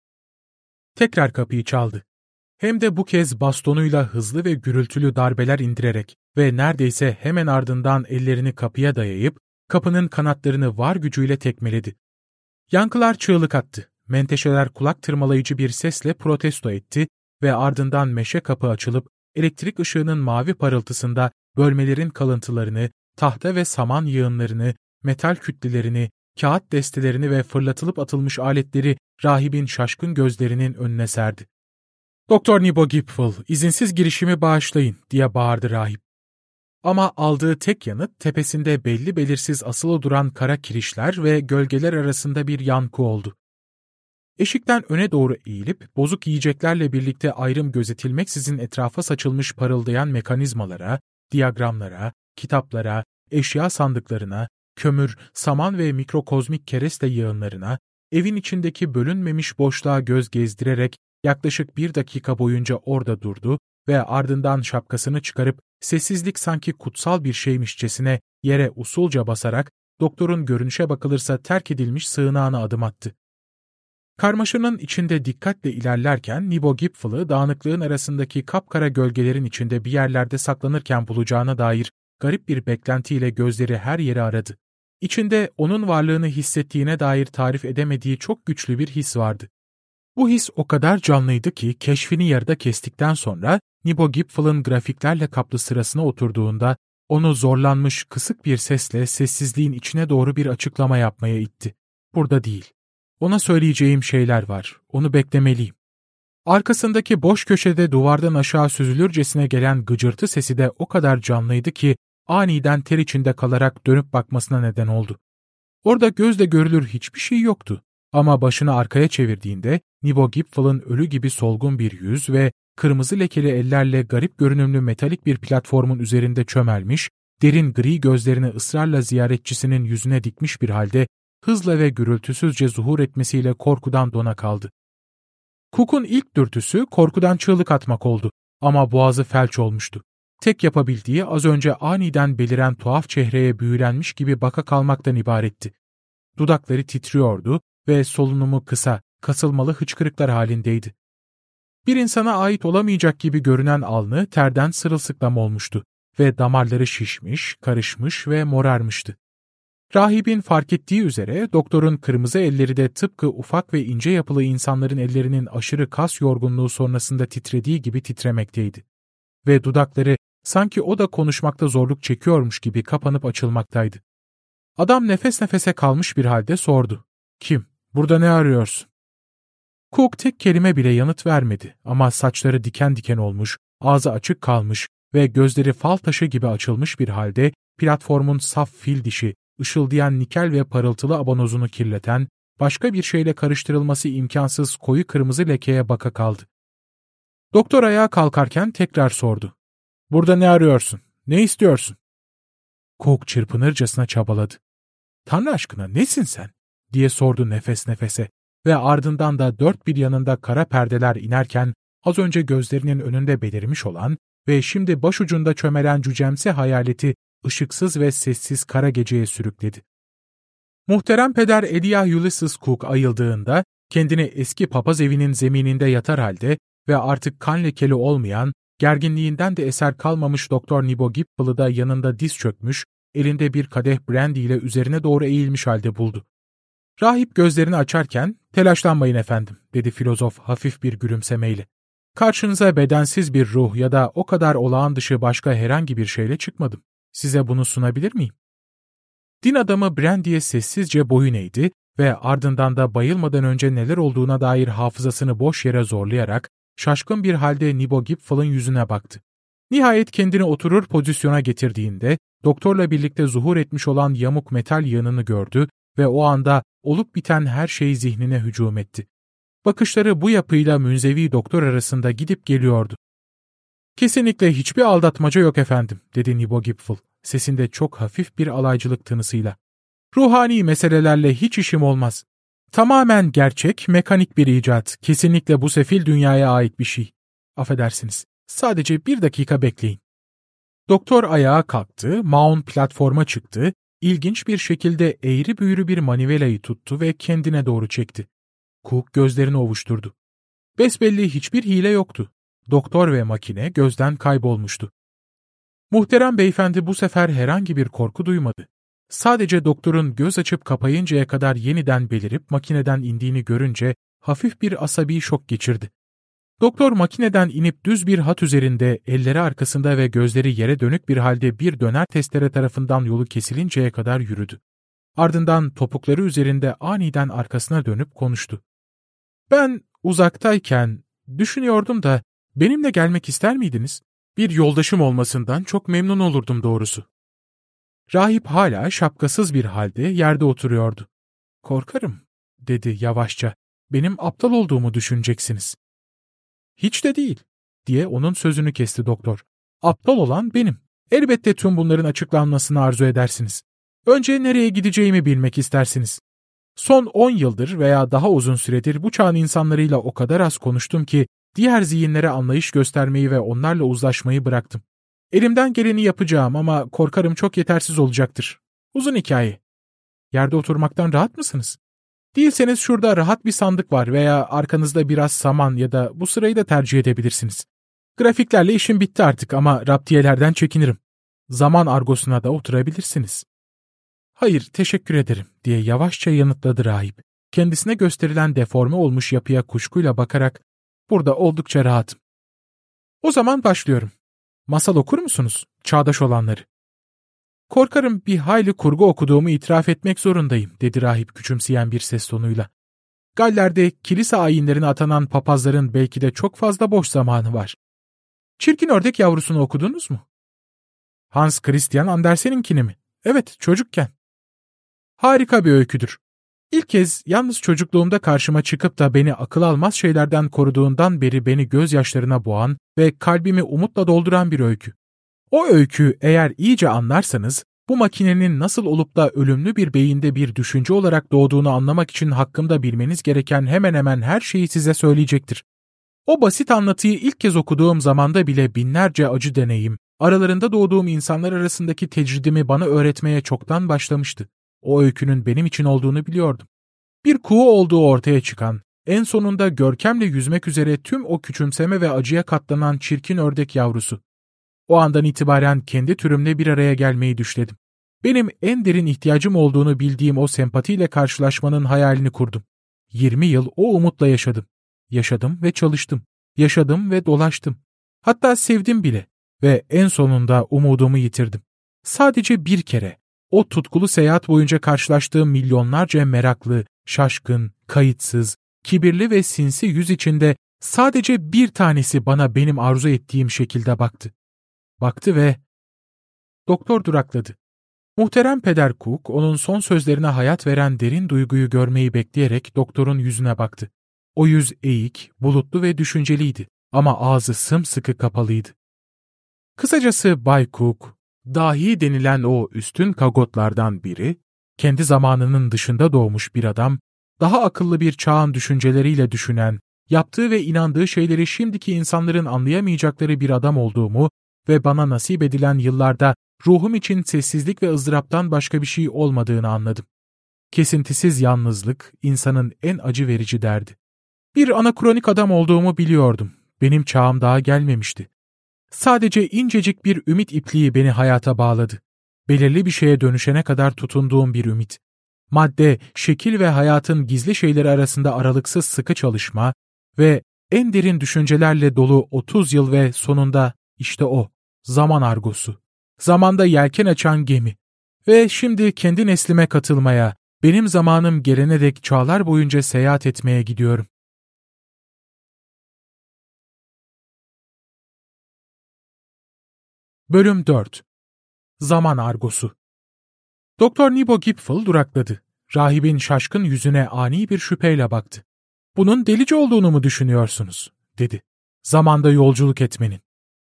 Tekrar kapıyı çaldı. Hem de bu kez bastonuyla hızlı ve gürültülü darbeler indirerek ve neredeyse hemen ardından ellerini kapıya dayayıp kapının kanatlarını var gücüyle tekmeledi. Yankılar çığlık attı. Menteşeler kulak tırmalayıcı bir sesle protesto etti ve ardından meşe kapı açılıp elektrik ışığının mavi parıltısında bölmelerin kalıntılarını, tahta ve saman yığınlarını, metal kütlelerini, kağıt destelerini ve fırlatılıp atılmış aletleri rahibin şaşkın gözlerinin önüne serdi. "Doktor Nebo Gipfel, izinsiz girişimi bağışlayın," diye bağırdı rahip. Ama aldığı tek yanıt tepesinde belli belirsiz asılı duran kara kirişler ve gölgeler arasında bir yankı oldu. Eşikten öne doğru eğilip bozuk yiyeceklerle birlikte ayrım gözetilmeksizin etrafa saçılmış parıldayan mekanizmalara, diyagramlara, kitaplara, eşya sandıklarına, kömür, saman ve mikrokozmik kereste yığınlarına, evin içindeki bölünmemiş boşluğa göz gezdirerek yaklaşık 1 dakika boyunca orada durdu ve ardından şapkasını çıkarıp sessizlik sanki kutsal bir şeymişçesine yere usulca basarak doktorun görünüşe bakılırsa terk edilmiş sığınağına adım attı. Karmaşanın içinde dikkatle ilerlerken Nebo Gipfel'ı dağınıklığın arasındaki kapkara gölgelerin içinde bir yerlerde saklanırken bulacağına dair garip bir beklentiyle gözleri her yeri aradı. İçinde onun varlığını hissettiğine dair tarif edemediği çok güçlü bir his vardı. Bu his o kadar canlıydı ki keşfini yarıda kestikten sonra Nebo Gipfel'ın grafiklerle kaplı sırasına oturduğunda onu zorlanmış kısık bir sesle sessizliğin içine doğru bir açıklama yapmaya itti. "Burada değil. Ona söyleyeceğim şeyler var. Onu beklemeliyim." Arkasındaki boş köşede duvardan aşağı süzülürcesine gelen gıcırtı sesi de o kadar canlıydı ki aniden ter içinde kalarak dönüp bakmasına neden oldu. Orada gözle görülür hiçbir şey yoktu. Ama başını arkaya çevirdiğinde Nebo Gipfel'ın ölü gibi solgun bir yüz ve kırmızı lekeli ellerle garip görünümlü metalik bir platformun üzerinde çömelmiş, derin gri gözlerini ısrarla ziyaretçisinin yüzüne dikmiş bir halde hızla ve gürültüsüzce zuhur etmesiyle korkudan dona kaldı. Cook'un ilk dürtüsü korkudan çığlık atmak oldu ama boğazı felç olmuştu. Tek yapabildiği az önce aniden beliren tuhaf çehreye büyülenmiş gibi baka kalmaktan ibaretti. Dudakları titriyordu ve solunumu kısa, kasılmalı hıçkırıklar halindeydi. Bir insana ait olamayacak gibi görünen alnı terden sırılsıklam olmuştu ve damarları şişmiş, karışmış ve morarmıştı. Rahibin fark ettiği üzere doktorun kırmızı elleri de tıpkı ufak ve ince yapılı insanların ellerinin aşırı kas yorgunluğu sonrasında titrediği gibi titremekteydi. Ve dudakları sanki o da konuşmakta zorluk çekiyormuş gibi kapanıp açılmaktaydı. Adam nefes nefese kalmış bir halde sordu. "Kim? Burada ne arıyorsun?" Cook tek kelime bile yanıt vermedi ama saçları diken diken olmuş, ağzı açık kalmış ve gözleri fal taşı gibi açılmış bir halde platformun saf fil dişi, ışıldayan nikel ve parıltılı abanozunu kirleten, başka bir şeyle karıştırılması imkansız koyu kırmızı lekeye baka kaldı. Doktor ayağa kalkarken tekrar sordu. "Burada ne arıyorsun? Ne istiyorsun?" Cook çırpınırcasına çabaladı. "Tanrı aşkına nesin sen?" diye sordu nefes nefese ve ardından da dört bir yanında kara perdeler inerken az önce gözlerinin önünde belirmiş olan ve şimdi başucunda çömelen cücemsi hayaleti ışıksız ve sessiz kara geceye sürükledi. Muhterem Peder Ediah Ulysses Cook ayıldığında kendini eski papaz evinin zemininde yatar halde ve artık kan lekeli olmayan, gerginliğinden de eser kalmamış Doktor Nibo Gipfell'ı da yanında diz çökmüş, elinde bir kadeh brandy ile üzerine doğru eğilmiş halde buldu. Rahip gözlerini açarken, "Telaşlanmayın efendim," dedi filozof hafif bir gülümsemeyle. "Karşınıza bedensiz bir ruh ya da o kadar olağan dışı başka herhangi bir şeyle çıkmadım. Size bunu sunabilir miyim?" Din adamı brandy'ye sessizce boyun eğdi ve ardından da bayılmadan önce neler olduğuna dair hafızasını boş yere zorlayarak şaşkın bir halde Nibo Gipfell'ın yüzüne baktı. Nihayet kendini oturur pozisyona getirdiğinde doktorla birlikte zuhur etmiş olan yamuk metal yığınını gördü ve o anda olup biten her şey zihnine hücum etti. Bakışları bu yapıyla münzevi doktor arasında gidip geliyordu. "Kesinlikle hiçbir aldatmaca yok efendim," dedi Nibo Gipfell, sesinde çok hafif bir alaycılık tınısıyla. "Ruhani meselelerle hiç işim olmaz. Tamamen gerçek, mekanik bir icat, kesinlikle bu sefil dünyaya ait bir şey. Affedersiniz, sadece bir dakika bekleyin." Doktor ayağa kalktı, Maun platforma çıktı, ilginç bir şekilde eğri büğrü bir manivelayı tuttu ve kendine doğru çekti. Cook gözlerini ovuşturdu. Besbelli hiçbir hile yoktu. Doktor ve makine gözden kaybolmuştu. Muhterem beyefendi bu sefer herhangi bir korku duymadı. Sadece doktorun göz açıp kapayıncaya kadar yeniden belirip makineden indiğini görünce hafif bir asabi şok geçirdi. Doktor makineden inip düz bir hat üzerinde, elleri arkasında ve gözleri yere dönük bir halde bir döner testere tarafından yolu kesilinceye kadar yürüdü. Ardından topukları üzerinde aniden arkasına dönüp konuştu. "Ben uzaktayken düşünüyordum da benimle gelmek ister miydiniz? Bir yoldaşım olmasından çok memnun olurdum doğrusu." Rahip hala şapkasız bir halde yerde oturuyordu. "Korkarım," dedi yavaşça. "Benim aptal olduğumu düşüneceksiniz." "Hiç de değil," diye onun sözünü kesti doktor. "Aptal olan benim. Elbette tüm bunların açıklanmasını arzu edersiniz. Önce nereye gideceğimi bilmek istersiniz. Son 10 yıldır veya daha uzun süredir bu çağın insanlarıyla o kadar az konuştum ki diğer zihinlere anlayış göstermeyi ve onlarla uzlaşmayı bıraktım. Elimden geleni yapacağım ama korkarım çok yetersiz olacaktır. Uzun hikaye. Yerde oturmaktan rahat mısınız? Değilseniz şurada rahat bir sandık var veya arkanızda biraz saman ya da bu sırayı da tercih edebilirsiniz. Grafiklerle işim bitti artık ama raptiyelerden çekinirim. Zaman argosuna da oturabilirsiniz." "Hayır, teşekkür ederim," diye yavaşça yanıtladı rahip. Kendisine gösterilen deforme olmuş yapıya kuşkuyla bakarak, "Burada oldukça rahatım." "O zaman başlıyorum. Masal okur musunuz? Çağdaş olanları." "Korkarım bir hayli kurgu okuduğumu itiraf etmek zorundayım," dedi rahip küçümseyen bir ses tonuyla. "Galler'de kilise ayinlerine atanan papazların belki de çok fazla boş zamanı var. Çirkin Ördek Yavrusunu okudunuz mu?" "Hans Christian Andersen'inkini mi?" "Evet, çocukken." "Harika bir öyküdür. İlk kez yalnız çocukluğumda karşıma çıkıp da beni akıl almaz şeylerden koruduğundan beri beni gözyaşlarına boğan ve kalbimi umutla dolduran bir öykü. O öykü eğer iyice anlarsanız bu makinenin nasıl olup da ölümlü bir beyinde bir düşünce olarak doğduğunu anlamak için hakkımda bilmeniz gereken hemen hemen her şeyi size söyleyecektir. O basit anlatıyı ilk kez okuduğum zamanda bile binlerce acı deneyim, aralarında doğduğum insanlar arasındaki tecridimi bana öğretmeye çoktan başlamıştı. O öykünün benim için olduğunu biliyordum. Bir kuğu olduğu ortaya çıkan, En sonunda görkemle yüzmek üzere tüm o küçümseme ve acıya katlanan çirkin ördek yavrusu. O andan itibaren kendi türümle bir araya gelmeyi düşledim. Benim en derin ihtiyacım olduğunu bildiğim o sempatiyle karşılaşmanın hayalini kurdum. 20 yıl o umutla yaşadım. Yaşadım ve çalıştım. Yaşadım ve dolaştım. Hatta sevdim bile. Ve en sonunda umudumu yitirdim. Sadece bir kere, o tutkulu seyahat boyunca karşılaştığım milyonlarca meraklı, şaşkın, kayıtsız, kibirli ve sinsi yüz içinde sadece bir tanesi bana benim arzu ettiğim şekilde baktı. Baktı ve... Doktor durakladı. Muhterem Peder Cook, onun son sözlerine hayat veren derin duyguyu görmeyi bekleyerek doktorun yüzüne baktı. O yüz eğik, bulutlu ve düşünceliydi ama ağzı sımsıkı kapalıydı. Kısacası Bay Cook, dahi denilen o üstün kagotlardan biri, kendi zamanının dışında doğmuş bir adam, daha akıllı bir çağın düşünceleriyle düşünen, yaptığı ve inandığı şeyleri şimdiki insanların anlayamayacakları bir adam olduğumu ve bana nasip edilen yıllarda ruhum için sessizlik ve ızdıraptan başka bir şey olmadığını anladım. Kesintisiz yalnızlık insanın en acı verici derdi. Bir anakronik adam olduğumu biliyordum. Benim çağım daha gelmemişti. Sadece incecik bir ümit ipliği beni hayata bağladı. Belirli bir şeye dönüşene kadar tutunduğum bir ümit. Madde, şekil ve hayatın gizli şeyleri arasında aralıksız sıkı çalışma ve en derin düşüncelerle dolu 30 yıl ve sonunda işte o, zaman argosu. Zamanda yelken açan gemi. Ve şimdi kendi neslime katılmaya, benim zamanım gelene dek çağlar boyunca seyahat etmeye gidiyorum. Bölüm 4. Zaman argosu. Doktor Nibo Gipfel durakladı. Rahibin şaşkın yüzüne ani bir şüpheyle baktı. "Bunun delice olduğunu mu düşünüyorsunuz?" dedi. "Zamanda yolculuk etmenin."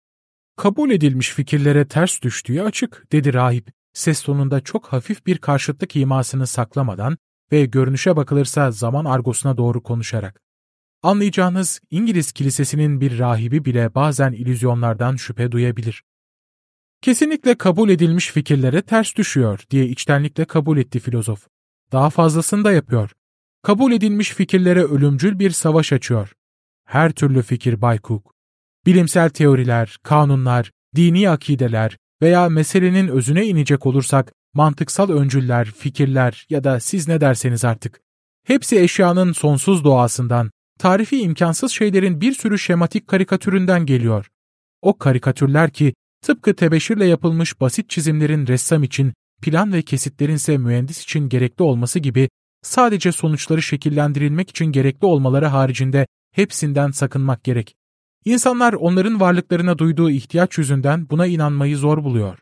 "Kabul edilmiş fikirlere ters düştüğü açık," dedi rahip, ses tonunda çok hafif bir karşıtlık imasını saklamadan ve görünüşe bakılırsa zaman argosuna doğru konuşarak. "Anlayacağınız İngiliz kilisesinin bir rahibi bile bazen illüzyonlardan şüphe duyabilir." "Kesinlikle kabul edilmiş fikirlere ters düşüyor," diye içtenlikle kabul etti filozof. "Daha fazlasını da yapıyor. Kabul edilmiş fikirlere ölümcül bir savaş açıyor. Her türlü fikir Bay Cook. Bilimsel teoriler, kanunlar, dini akideler veya meselenin özüne inecek olursak mantıksal öncüller, fikirler ya da siz ne derseniz artık. Hepsi eşyanın sonsuz doğasından, tarifi imkansız şeylerin bir sürü şematik karikatüründen geliyor. O karikatürler ki tıpkı tebeşirle yapılmış basit çizimlerin ressam için, plan ve kesitlerin ise mühendis için gerekli olması gibi sadece sonuçları şekillendirilmek için gerekli olmaları haricinde hepsinden sakınmak gerek. İnsanlar onların varlıklarına duyduğu ihtiyaç yüzünden buna inanmayı zor buluyor."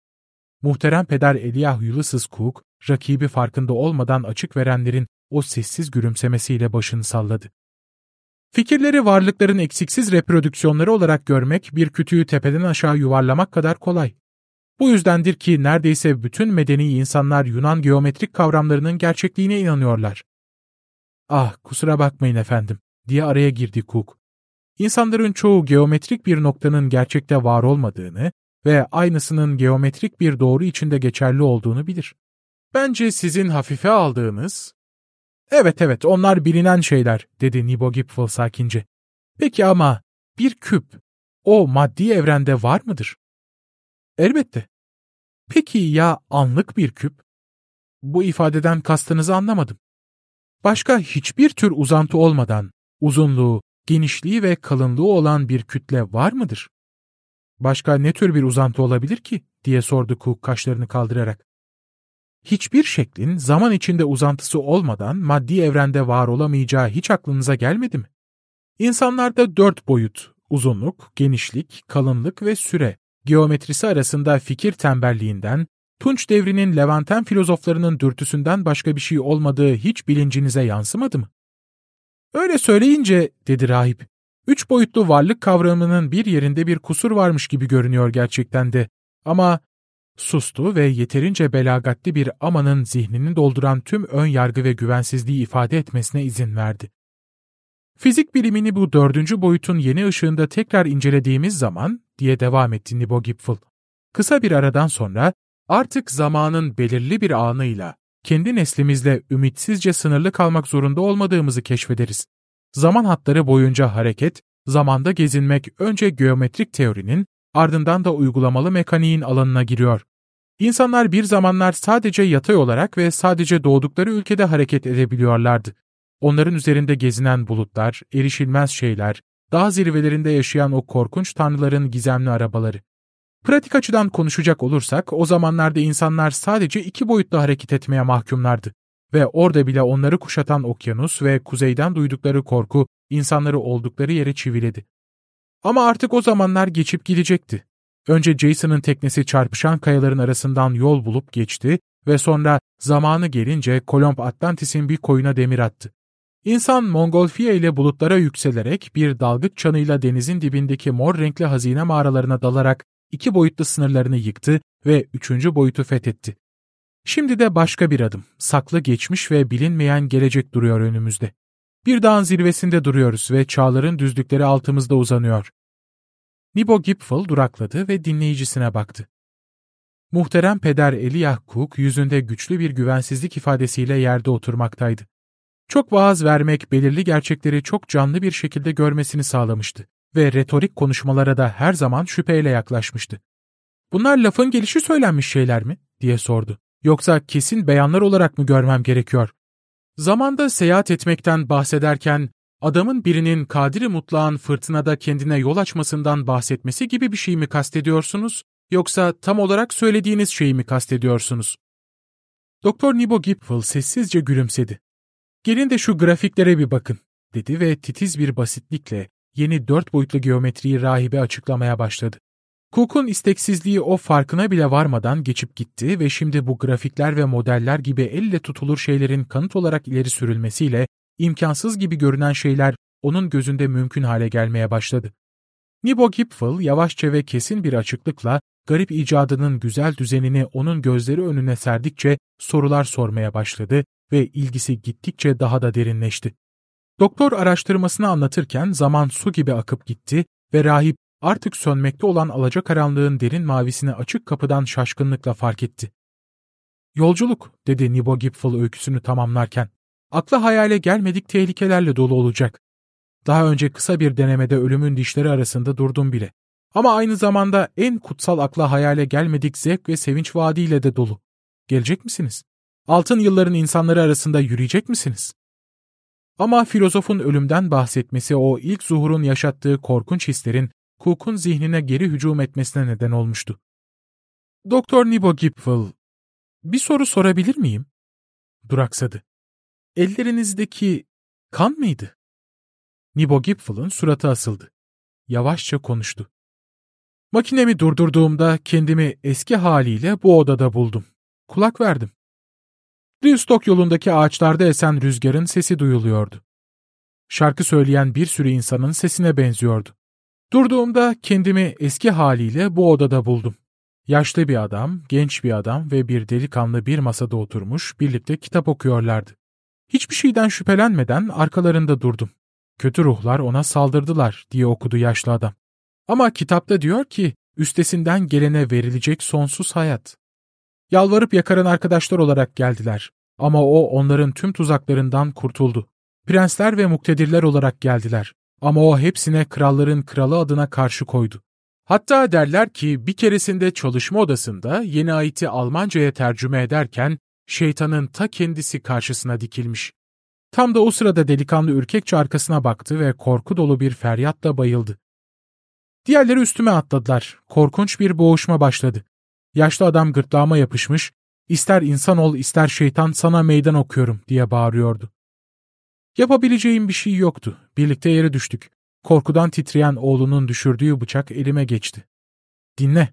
Muhterem Peder Eliah Ulysses Cook, rakibi farkında olmadan açık verenlerin o sessiz gülümsemesiyle başını salladı. "Fikirleri varlıkların eksiksiz reprodüksiyonları olarak görmek bir kütüğü tepeden aşağı yuvarlamak kadar kolay. Bu yüzdendir ki neredeyse bütün medeni insanlar Yunan geometrik kavramlarının gerçekliğine inanıyorlar." "Ah, kusura bakmayın efendim," diye araya girdi Cook. "İnsanların çoğu geometrik bir noktanın gerçekte var olmadığını ve aynısının geometrik bir doğru içinde geçerli olduğunu bilir. Bence sizin hafife aldığınız..." Evet, onlar bilinen şeyler," dedi Nibo Gipfel sakince. "Peki ama bir küp, o maddi evrende var mıdır?" "Elbette." "Peki ya anlık bir küp?" "Bu ifadeden kastınızı anlamadım." "Başka hiçbir tür uzantı olmadan, uzunluğu, genişliği ve kalınlığı olan bir kütle var mıdır?" "Başka ne tür bir uzantı olabilir ki?" diye sordu Cook kaşlarını kaldırarak. "Hiçbir şeklin zaman içinde uzantısı olmadan maddi evrende var olamayacağı hiç aklınıza gelmedi mi? İnsanlarda 4 boyut, uzunluk, genişlik, kalınlık ve süre, geometrisi arasında fikir tembelliğinden, Tunç devrinin Levanten filozoflarının dürtüsünden başka bir şey olmadığı hiç bilincinize yansımadı mı?" "Öyle söyleyince," dedi rahip, "üç boyutlu varlık kavramının bir yerinde bir kusur varmış gibi görünüyor gerçekten de. Ama..." Sustu ve yeterince belagatli bir amanın zihnini dolduran tüm ön yargı ve güvensizliği ifade etmesine izin verdi. "Fizik bilimini bu 4. boyutun yeni ışığında tekrar incelediğimiz zaman," diye devam etti Nibo Gipfel, "kısa bir aradan sonra artık zamanın belirli bir anıyla kendi neslimizle ümitsizce sınırlı kalmak zorunda olmadığımızı keşfederiz. Zaman hatları boyunca hareket, zamanda gezinmek önce geometrik teorinin, ardından da uygulamalı mekaniğin alanına giriyor. İnsanlar bir zamanlar sadece yatay olarak ve sadece doğdukları ülkede hareket edebiliyorlardı. Onların üzerinde gezinen bulutlar, erişilmez şeyler, dağ zirvelerinde yaşayan o korkunç tanrıların gizemli arabaları. Pratik açıdan konuşacak olursak, o zamanlarda insanlar sadece iki boyutlu hareket etmeye mahkumlardı. Ve orada bile onları kuşatan okyanus ve kuzeyden duydukları korku, insanları oldukları yere çiviledi. Ama artık o zamanlar geçip gidecekti. Önce Jason'ın teknesi çarpışan kayaların arasından yol bulup geçti ve sonra zamanı gelince Kolomb Atlantis'in bir koyuna demir attı. İnsan Montgolfier ile bulutlara yükselerek bir dalgıç çanıyla denizin dibindeki mor renkli hazine mağaralarına dalarak iki boyutlu sınırlarını yıktı ve üçüncü boyutu fethetti. Şimdi de başka bir adım, saklı geçmiş ve bilinmeyen gelecek duruyor önümüzde. Bir dağın zirvesinde duruyoruz ve çağların düzlükleri altımızda uzanıyor. Nibo Gipfel durakladı ve dinleyicisine baktı. Muhterem Peder Elijah Cook yüzünde güçlü bir güvensizlik ifadesiyle yerde oturmaktaydı. Çok vaaz vermek belirli gerçekleri çok canlı bir şekilde görmesini sağlamıştı ve retorik konuşmalara da her zaman şüpheyle yaklaşmıştı. "Bunlar lafın gelişi söylenmiş şeyler mi?" diye sordu. "Yoksa kesin beyanlar olarak mı görmem gerekiyor? Zamanda seyahat etmekten bahsederken adamın birinin Kadir-i Mutlak'ın fırtınada kendine yol açmasından bahsetmesi gibi bir şey mi kastediyorsunuz, yoksa tam olarak söylediğiniz şeyi mi kastediyorsunuz?" Doktor Nibo Gipfel sessizce gülümsedi. "Gelin de şu grafiklere bir bakın," dedi ve titiz bir basitlikle yeni 4 boyutlu geometriyi rahibe açıklamaya başladı. Cook'un isteksizliği o farkına bile varmadan geçip gitti ve şimdi bu grafikler ve modeller gibi elle tutulur şeylerin kanıt olarak ileri sürülmesiyle imkansız gibi görünen şeyler onun gözünde mümkün hale gelmeye başladı. Nibo Gipfel yavaşça ve kesin bir açıklıkla garip icadının güzel düzenini onun gözleri önüne serdikçe sorular sormaya başladı ve ilgisi gittikçe daha da derinleşti. Doktor araştırmasını anlatırken zaman su gibi akıp gitti ve rahip artık sönmekte olan alacakaranlığın derin mavisini açık kapıdan şaşkınlıkla fark etti. "Yolculuk," dedi Nibo Gipfel öyküsünü tamamlarken, "akla hayale gelmedik tehlikelerle dolu olacak. Daha önce kısa bir denemede ölümün dişleri arasında durdum bile. Ama aynı zamanda en kutsal akla hayale gelmedik zevk ve sevinç vaadiyle de dolu. Gelecek misiniz? Altın yılların insanları arasında yürüyecek misiniz?" Ama filozofun ölümden bahsetmesi o ilk zuhurun yaşattığı korkunç hislerin Cook'un zihnine geri hücum etmesine neden olmuştu. "Doktor Nibo Gipfel, bir soru sorabilir miyim?" Duraksadı. "Ellerinizdeki kan mıydı?" Nibo Gipfel'ın suratı asıldı. Yavaşça konuştu. "Makinemi durdurduğumda kendimi eski haliyle bu odada buldum. Kulak verdim. Rivstok yolundaki ağaçlarda esen rüzgarın sesi duyuluyordu. Şarkı söyleyen bir sürü insanın sesine benziyordu. Durduğumda kendimi eski haliyle bu odada buldum. Yaşlı bir adam, genç bir adam ve bir delikanlı bir masada oturmuş, birlikte kitap okuyorlardı. Hiçbir şeyden şüphelenmeden arkalarında durdum. Kötü ruhlar ona saldırdılar diye okudu yaşlı adam. Ama kitapta diyor ki, üstesinden gelene verilecek sonsuz hayat. Yalvarıp yakarın arkadaşlar olarak geldiler. Ama o onların tüm tuzaklarından kurtuldu. Prensler ve muktedirler olarak geldiler. Ama o hepsine kralların kralı adına karşı koydu. Hatta derler ki bir keresinde çalışma odasında yeni ayeti Almanca'ya tercüme ederken şeytanın ta kendisi karşısına dikilmiş. Tam da o sırada delikanlı ürkekçe arkasına baktı ve korku dolu bir feryatla bayıldı. Diğerleri üstüme atladılar. Korkunç bir boğuşma başladı. Yaşlı adam gırtlağıma yapışmış, "İster insan ol ister şeytan sana meydan okuyorum," diye bağırıyordu. Yapabileceğim bir şey yoktu. Birlikte yere düştük. Korkudan titreyen oğlunun düşürdüğü bıçak elime geçti. "Dinle."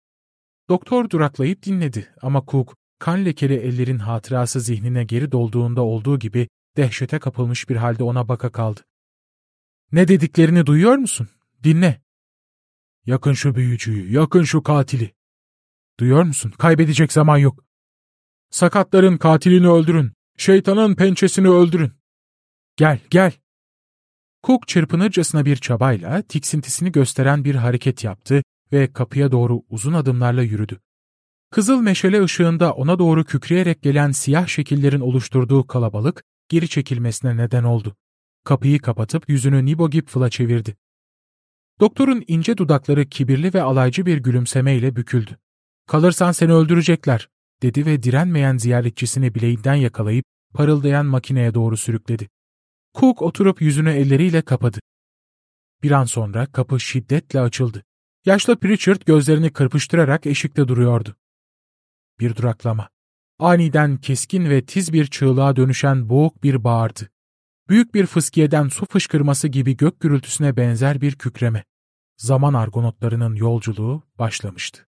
Doktor duraklayıp dinledi ama Cook, kan lekeli ellerin hatırası zihnine geri dolduğunda olduğu gibi dehşete kapılmış bir halde ona baka kaldı. "Ne dediklerini duyuyor musun? Dinle." "Yakın şu büyücüyü, yakın şu katili." "Duyuyor musun? Kaybedecek zaman yok." "Sakatların katilini öldürün, şeytanın pençesini öldürün." "Gel, gel." Cook çırpınırcasına bir çabayla tiksintisini gösteren bir hareket yaptı ve kapıya doğru uzun adımlarla yürüdü. Kızıl meşale ışığında ona doğru kükreyerek gelen siyah şekillerin oluşturduğu kalabalık geri çekilmesine neden oldu. Kapıyı kapatıp yüzünü Nibo Gipfel'a çevirdi. Doktorun ince dudakları kibirli ve alaycı bir gülümsemeyle büküldü. "Kalırsan seni öldürecekler," dedi ve direnmeyen ziyaretçisini bileğinden yakalayıp parıldayan makineye doğru sürükledi. Cook oturup yüzünü elleriyle kapadı. Bir an sonra kapı şiddetle açıldı. Yaşlı Pritchard gözlerini kırpıştırarak eşikte duruyordu. Bir duraklama. Aniden keskin ve tiz bir çığlığa dönüşen boğuk bir bağırtı. Büyük bir fıskiyeden su fışkırması gibi gök gürültüsüne benzer bir kükreme. Zaman argonotlarının yolculuğu başlamıştı.